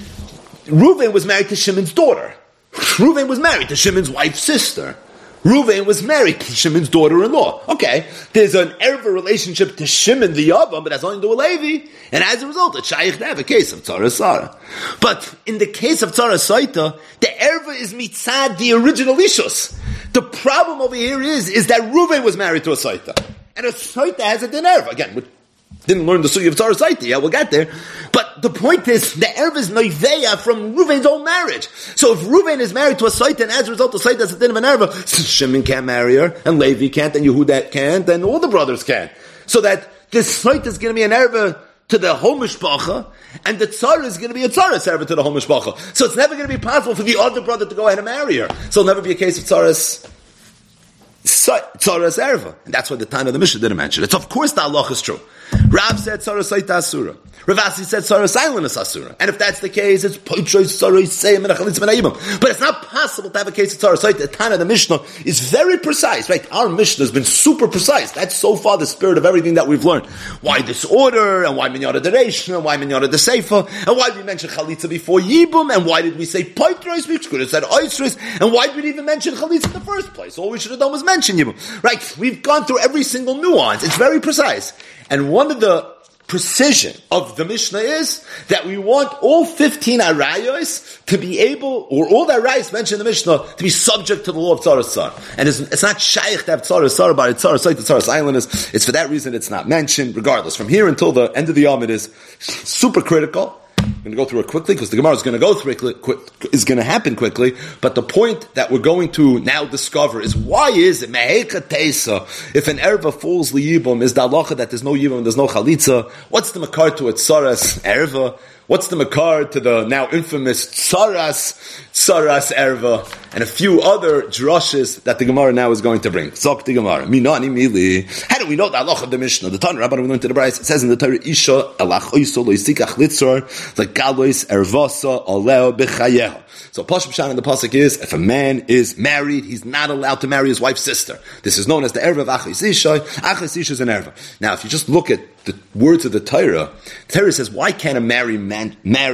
Speaker 1: Reuven was married to Shimon's daughter. Reuven was married to Shimon's wife's sister. Reuven was married to Shimon's daughter-in-law. Okay, there's an Erva relationship to Shimon the Yavam, but that's only to a Levi, and as a result, it's shaykh to have a case of Tzaras Tzara. But in the case of Tzaras Soita, the Erva is mitzad the original Ishus. The problem over here is that Reuven was married to a Soita, and a Soita has a din Erva. Again, we didn't learn the sugi of Tzaras Soita, yeah, we'll get there. But the point is, the Erva is noiveya from Reuven's own marriage. So if Reuven is married to a Soita, and as a result, the Soita has a din of an Erva, Shimon can't marry her, and Levi can't, and Yehuda can't, and all the brothers can. So that this Soita is going to be an Erva to the whole mishpacha, and the Tzara is going to be a Tzaras Erva to the whole mishpacha. So it's never going to be possible for the other brother to go ahead and marry her. So it'll never be a case of Tzaras Erva. And that's why the time of the Mishnah didn't mention it. So of course the halacha is true. Rav said Tzaras Soita Asura. Rav Asi said Tzaras Islanders Asura. And if that's the case, it's Poitroy Tzaros Seim and Achalitz Ben Ayimim. But it's not possible to have a case of Tzaras Soita. The time of the Mishnah is very precise, right? Our Mishnah has been super precise. That's so far the spirit of everything that we've learned. Why this order, and why Minyana Deresh, and why Minyana Deseifa, and why did we mention Chalitza before Yibum, and why did we say Poitroy, we could have said Oisris, and why did we even mention Chalitza in the first place? All we should have done was mention Yibum. Right? We've gone through every single nuance. It's very precise. And one of the precision of the Mishnah is that we want all 15 arayos to be able, or all the arayos mentioned in the Mishnah, to be subject to the law of Tzaras Sar. And it's not shaykh to have Tzaras Sar, but Tzaras Sar, the Tzaras Island is. It's for that reason it's not mentioned. Regardless, from here until the end of the Yom, it is super critical. I'm going to go through it quickly because the Gemara is going to go through it, is going to happen quickly. But the point that we're going to now discover is why is it Meheka Teisa, if an erva falls liyibum, is the halacha that there's no yibum, there's no chalitza? What's the makar to a tsaras erva? What's the makar to the now infamous tsaras erva? And a few other drushes that the Gemara now is going to bring. Zok the Gemara. Minani mili. How do we know the halacha of the Mishnah? The Tanna Rabban we learned to the Bryce. It says in the Torah, Isha elach oiso lo yisikach litzor legalois ervasa aleo b'chayeha. So Pashup Shan in the pasuk is, if a man is married, he's not allowed to marry his wife's sister. This is known as the erva of achis isha. Achis isha is an erva. Now, if you just look at the words of the Torah says, why can't a man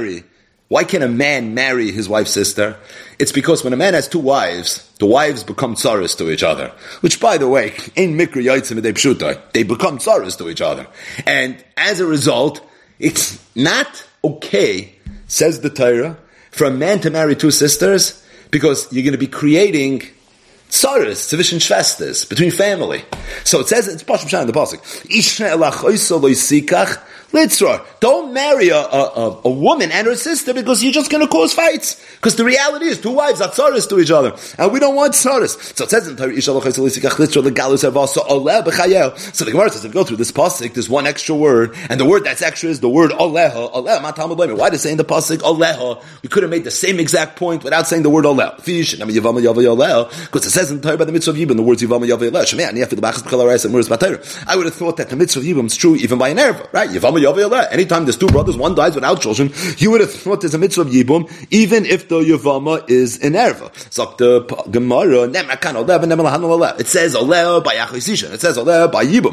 Speaker 1: marry his wife's sister? It's because when a man has two wives, the wives become tsaras to each other. Which, by the way, in mikra yotzim edei pshutai, they become tsaras to each other. And as a result, it's not okay, says the Torah, for a man to marry two sisters, because you're going to be creating tsaras, tzivishn shvestas, between family. So it says, it's Pashup Shan in the pasuk, Isha elach oiso lo yisikach litzror. Don't marry a woman and her sister because you're just going to cause fights. Because the reality is, two wives are tsaras to each other, and we don't want tsaras. So it says in Torah, Isha elach oiso lo yisikach litzror legalus ervasa oleh b'chayel. So the Gemara says, if you go through this pasuk, there's one extra word, and the word that's extra is the word oleha. Oleha, ma talmud leimir. Why does it say in the pasuk oleha? We could have made the same exact point without saying the word oleha. Fish, because it says in the Torah by the mitzvah of Yibam, the words Yivama Yaveh Eleh. I would have thought that the mitzvah of Yibam is true even by an erva, right? Yivama Yaveh Eleh. Anytime there's two brothers, one dies without children, you would have thought there's a mitzvah of Yibam, even if the Yivama is an erva. So the Gemara, it says Oleh by Achosisha. It says Oleh by Yibam.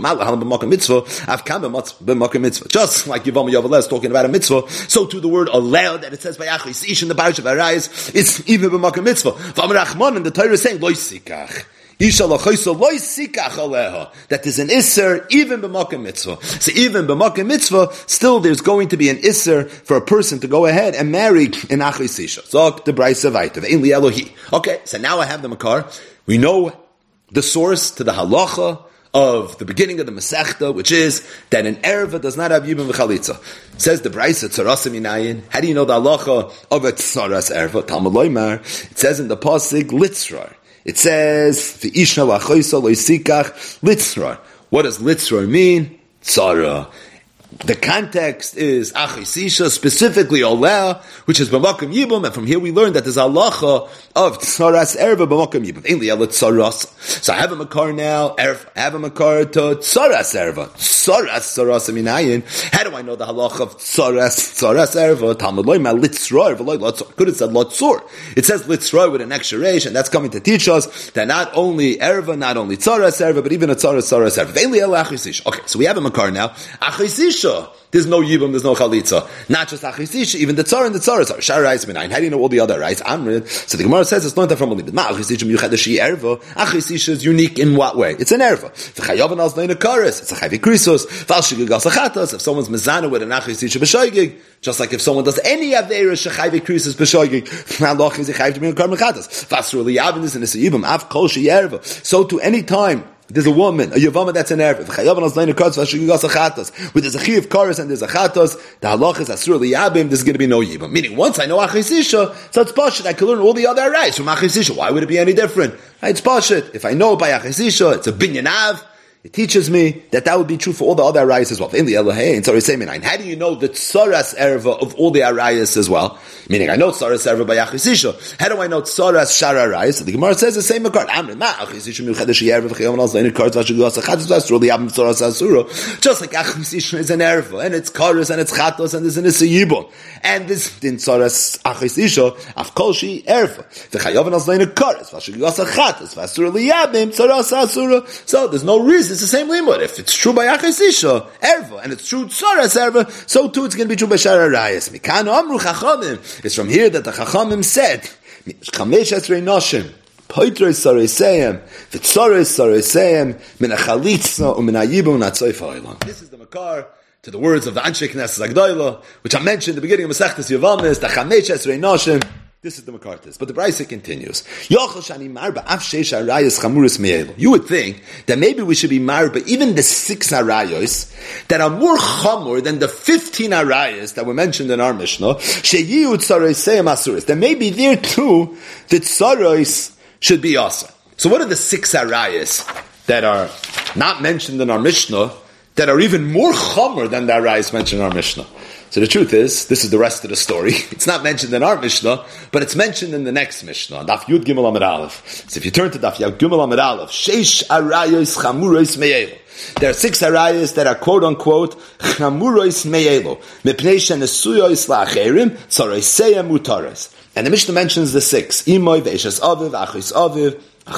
Speaker 1: Just like Yivama Yaveh Eleh is talking about a mitzvah, so to the word Oleh that it says by Achosisha in the Parish of Arayis, it's even b'makam mitzvah. V'amrachman, and the Torah is saying Lo Yisikach. That there's an isser even b'makom mitzvah. So even b'makom mitzvah, still there's going to be an isser for a person to go ahead and marry an achis isha. So the brayso vayter ve'in li Elohi. Okay, so now I have the makar. We know the source to the halacha of the beginning of the Masechta, which is that an erva does not have yibum v'chalitza. Says the brayso tzaras minayin. How do you know the halacha of a tzaras erva? Talmud loymar. It says in the pasuk litzrar. It says, "V'ishna lachoisa loisikach litzrar." What does litzrar mean? Tzara. The context is achisisha, specifically oleh, which is b'makom yibum, and from here we learn that there's a halacha of tzaras erva b'makom yibum. Ain't li'ela tzaras. So I have a makar now. I have a makar to tzaras erva. Tzaras minayin. How do I know the halacha of tzaras erva? Talmud loyma litzror v'loy lotzor. Could have said lotzor. It says litzror with an extra resh, and that's coming to teach us that not only erva, not only tzaras erva, but even a tzaras erva. Ain't li'ela achisisha. Okay, so we have a makar now. Achisisha. There's no yibum, there's no chalitza. Not just achisisha, even the tzar and the tzar. Shar rice minayin. How do you know all the other rice? Amrit. So the Gemara says it's not that from a little bit. Ma achisisha miyuchadashi erva. Achisisha is unique in what way? It's an erva. V'chayavan al zneina kares. It's a chayvi krisos. V'alshigig al sachatas. If someone's mezana with an achisisha b'shoigig, just like if someone does any avera shechayvi krisos b'shoigig, halacha is a chayvi min kar mechatas. V'asru liyavin is in a yibum av kol she erva. So to any time there's a woman, a yavama that's an erva. Where there's a chi of kares and there's a chatos, the halach is asur liyabim, there's going to be no yibam. Meaning, once I know achisisha, so it's pashit, I can learn all the other rights from achisisha. Why would it be any different? It's pashit. If I know by achisisha, it's a binyanav. It teaches me that would be true for all the other arayas as well. In the Elohim, how do you know the tzaras erva of all the arayas as well? Meaning, I know tzaras erva by achisisha. How do I know tzaras shar arayas? So the Gemara says the same regard. Just like achisisha is an erva, and it's karas, and it's chatos, and there's an isayibon. And this in tzaras achisisha, afkolshi erva. So there's no reason. It's the same limud. If it's true by achisisha, erva, and it's true tzaras erva, so too it's going to be true by shara rayas. Mikan amru chachamim. It's from here that the chachamim said, chamesh esrei noshim, poitrei sareseim, v'tzares sareseim, min achalitza u'min hayibum natzoy fa'ilam. This is the makar to the words of the Anshe Knesset Agdoila, which I mentioned at the beginning of Masechtas Yevamos, the Chamesh Esrei Noshim. This is the Makartis. But the Brisa continues. You would think that maybe we should be married, but even the 6 arayos that are more chamor than the 15 arayos that were mentioned in our Mishnah, that maybe there too, the tsaros should be asa. So what are the 6 arayos that are not mentioned in our Mishnah that are even more chamor than the arayos mentioned in our Mishnah? So the truth is, this is the rest of the story. It's not mentioned in our Mishnah, but it's mentioned in the next Mishnah, Daf Yud Gimel Amud Aleph. So if you turn to Daf Yud Gimel Amud Aleph, Sheish arayos chamuros me'elo. There are 6 arayos that are quote unquote chamuros me'elo. Mipnei shenesuyois la'acherim, tzaroseihem mutaros. And the Mishnah mentions the 6. Imoy ve'eshes aviv, achos aviv, the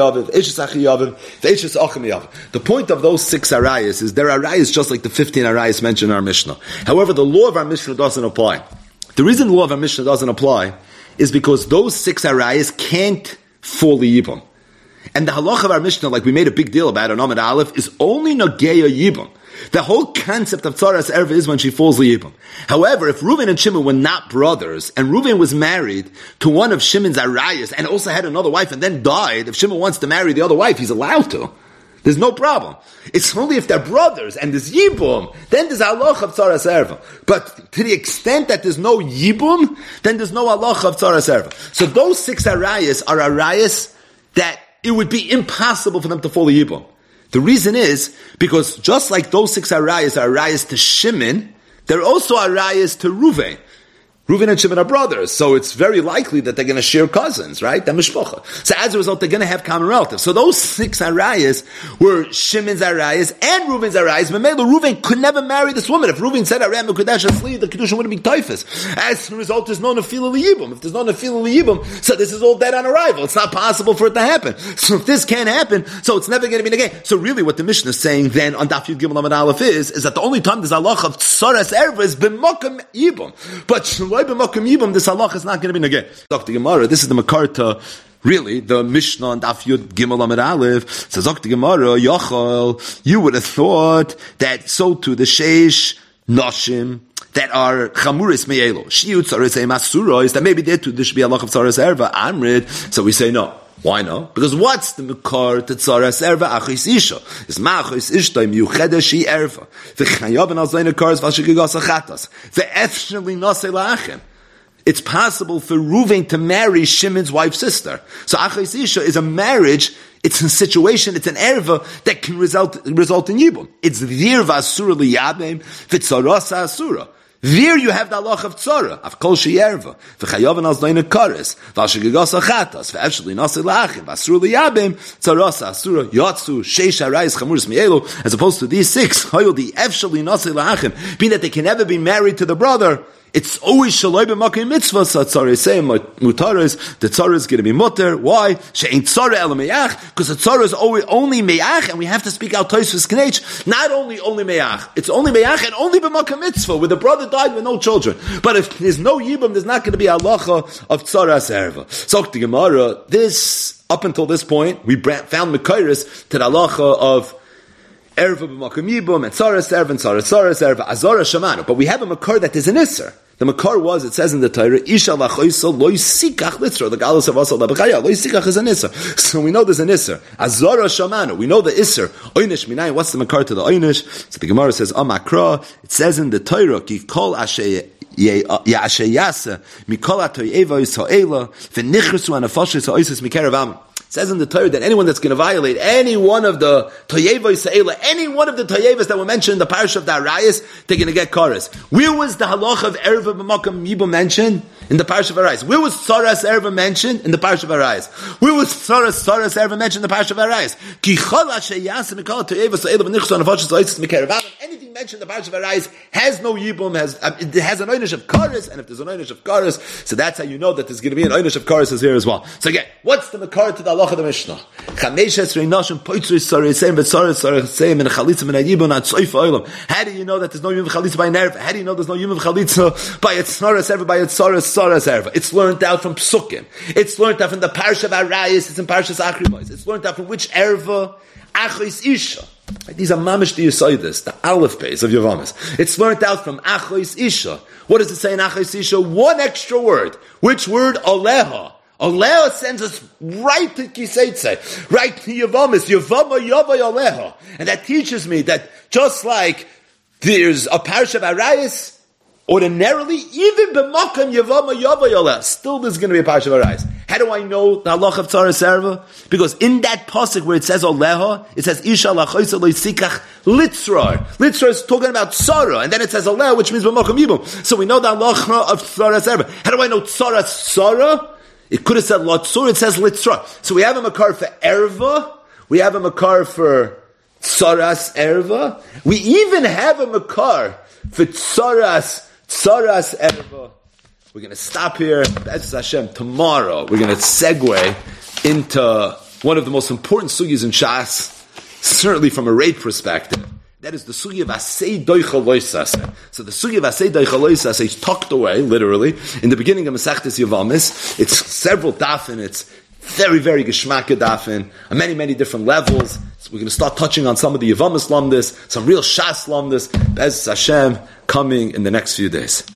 Speaker 1: point of those 6 arayas is they're arayas just like the 15 arayas mentioned in our Mishnah. However, the law of our Mishnah doesn't apply. The reason the law of our Mishnah doesn't apply is because those 6 arayas can't fall yibum. And the halach of our Mishnah, like we made a big deal about on Amud Aleph, is only nageya yibum. The whole concept of tzaras erva is when she falls liyibum. However, if Reuven and Shimon were not brothers, and Reuven was married to one of Shimon's arayas, and also had another wife, and then died, if Shimon wants to marry the other wife, he's allowed to. There's no problem. It's only if they're brothers, and there's yibum, then there's halach of tzaras erva. But to the extent that there's no yibum, then there's no halach of tzaras erva. So those 6 arayas are arayas that it would be impossible for them to fall yibum. The reason is because just like those 6 arayas are arayas to Shimon, they're also arayas to Reuven. Reuven and Shimon are brothers, so it's very likely that they're going to share cousins, right? They're mishpacha. So as a result, they're going to have common relatives. So those 6 arayas were Shimon's arayas and Reuven's arayas. But Reuven could never marry this woman. If Reuven said Aram Kudash Asli, the Kedusha wouldn't be typhus. As a result, there's no Nefila Liyibum. If there's no Nefila Liyibum, so this is all dead on arrival. It's not possible for it to happen. So if this can't happen, so it's never going to be again. So really what the Mishnah is saying then on Daf Yud Gimel Amud Aleph is that the only time there's halach of tzaras erva is b'makam yibum. But this halach is not going to be negay. Dr. Gemara, this is the Makarta, really, the Mishnah and Daf Yud Gimel Amud Aleph. Says Dr. Gemara, Yochel, you would have thought that so too the Sheish Noshim that are Chamuris Me'elo, Shiut Tzaros Masuros, that maybe there too there should be a halach of Tzaras Erva, Amrid. So we say no. Why no? Because what's the Makar to Tzaras Erva? Achis Isha. Is Ma'achis Ishta Miucheda Shi Erva. V'chayav and Alzayna Kars V'ashigigos Achatas. V'efsheli Nosei La'achem. It's possible for Reuven to marry Shimon's wife's sister. So Achis Isha is a marriage, it's a situation, it's an erva that can result in Yibum. It's Vir V'asura Liyabim V'tzarosa Asura. There you have the halach of tzara, of kol she'erva, v'chayav and alzayna kares, v'ashigigos achatas, v'efsheli nasi la'achim, v'asur liyabim, tzarosa, asura, yotzu, sheish arayis chamuris mi'elu, as opposed to these 6, hoyel the efsheli nasi la'achim, being that they can never be married to the brother. It's always shaloi b'makim mitzvah, so tzara say mutaris, the tzara is going to be mutter. Why? She'ain tzara el meyach, because the tzara is only meyach, and we have to speak out Tosfos Knech, not only meyach, it's only meyach and only b'makim mitzvah, where the brother died with no children. But if there's no yibum, there's not going to be halacha of tzaras erva. So the Gemara, this, up until this point, we found Mekairis to the halacha of erva b'makom yibum and tzaras erva and tzaras erva azara shamanu. But we have a makar that is an isser. The makar was, it says in the Torah, isha lachoisa lo yisikach litzra. The galus of asal labachaya lo yisikach is an isser. So we know there's an isser. Azara shamanu. We know the isser. Oynish minayin. What's the makar to the oynish? So the Gemara says amakra. It says in the Torah ki kol ashe yasa mikol atoyeva yisraela v'nichrusu anafashis ha'oisus mikerav am. It says in the Torah that anyone that's going to violate any one of the Toyevos Se'ela, any one of the Toyevos that were mentioned in the parish of the Arayas, they're going to get Koras. Where was the halach of Erva B'makam Yibum mentioned? In the parish of Arayas. Where was Tzaras Erva mentioned? In the parish of Arayas. Where was Tzaras Erva mentioned in the parish of Arayas? Anything mentioned in the parish of Arayas has no Yibum, it has an oynish of Koras, and if there's an oynish of Koras, so that's how you know that there's going to be an oynish of Koras here as well. So again, what's the makar to the halach of the Mishnah? How do you know that there's no yum of chalitza by an erva? How do you know there's no yum of chalitza by a tzaras erva, by a tzaras erva? It's learned out from psukim. It's learned out from the parish of Arayas. It's in Parashas Achrimois. It's learned out from which erva? Achos Isha. These are mamish the Yesodis, the Aleph base of Yavamas. It's learned out from Achos Isha. What does it say in Achos Isha? One extra word. Which word? Aleha. Aleha sends us right to Kiseitse, right to Yavamas. Yavama Yavay Aleha. And that teaches me that just like there's a parish of Arayis, ordinarily, even b'makam Yavama Yavay Aleha, still there's going to be a parish of Arayis. How do I know the halach of Tzara Serva? Because in that pasuk where it says Aleha, it says Isha lachoysa loisikach litzrar. Litzrar is talking about Tzara, and then it says Aleha, which means b'makam Yibum. So we know the halacha of Tzara Serva. How do I know Tzara Tzara? It could have said Latzur, it says Litzrar. So we have a makar for Erva, we have a makar for Tzaras Erva, we even have a makar for Tzaras Erva. We're going to stop here. Be'ez Hashem, tomorrow we're going to segue into one of the most important sugis in Shas, certainly from a rate perspective. That is the sugi of Asei Doicha Loisase. So the sugi of Asei Doicha Loisase is tucked away, literally, in the beginning of Masechtes Yavamis. It's several dafin. It's very, very geschmacke dafin, on many, many different levels. So we're going to start touching on some of the Yavamis lamdas, some real Shas lamdas. Be'ez Hashem, coming in the next few days.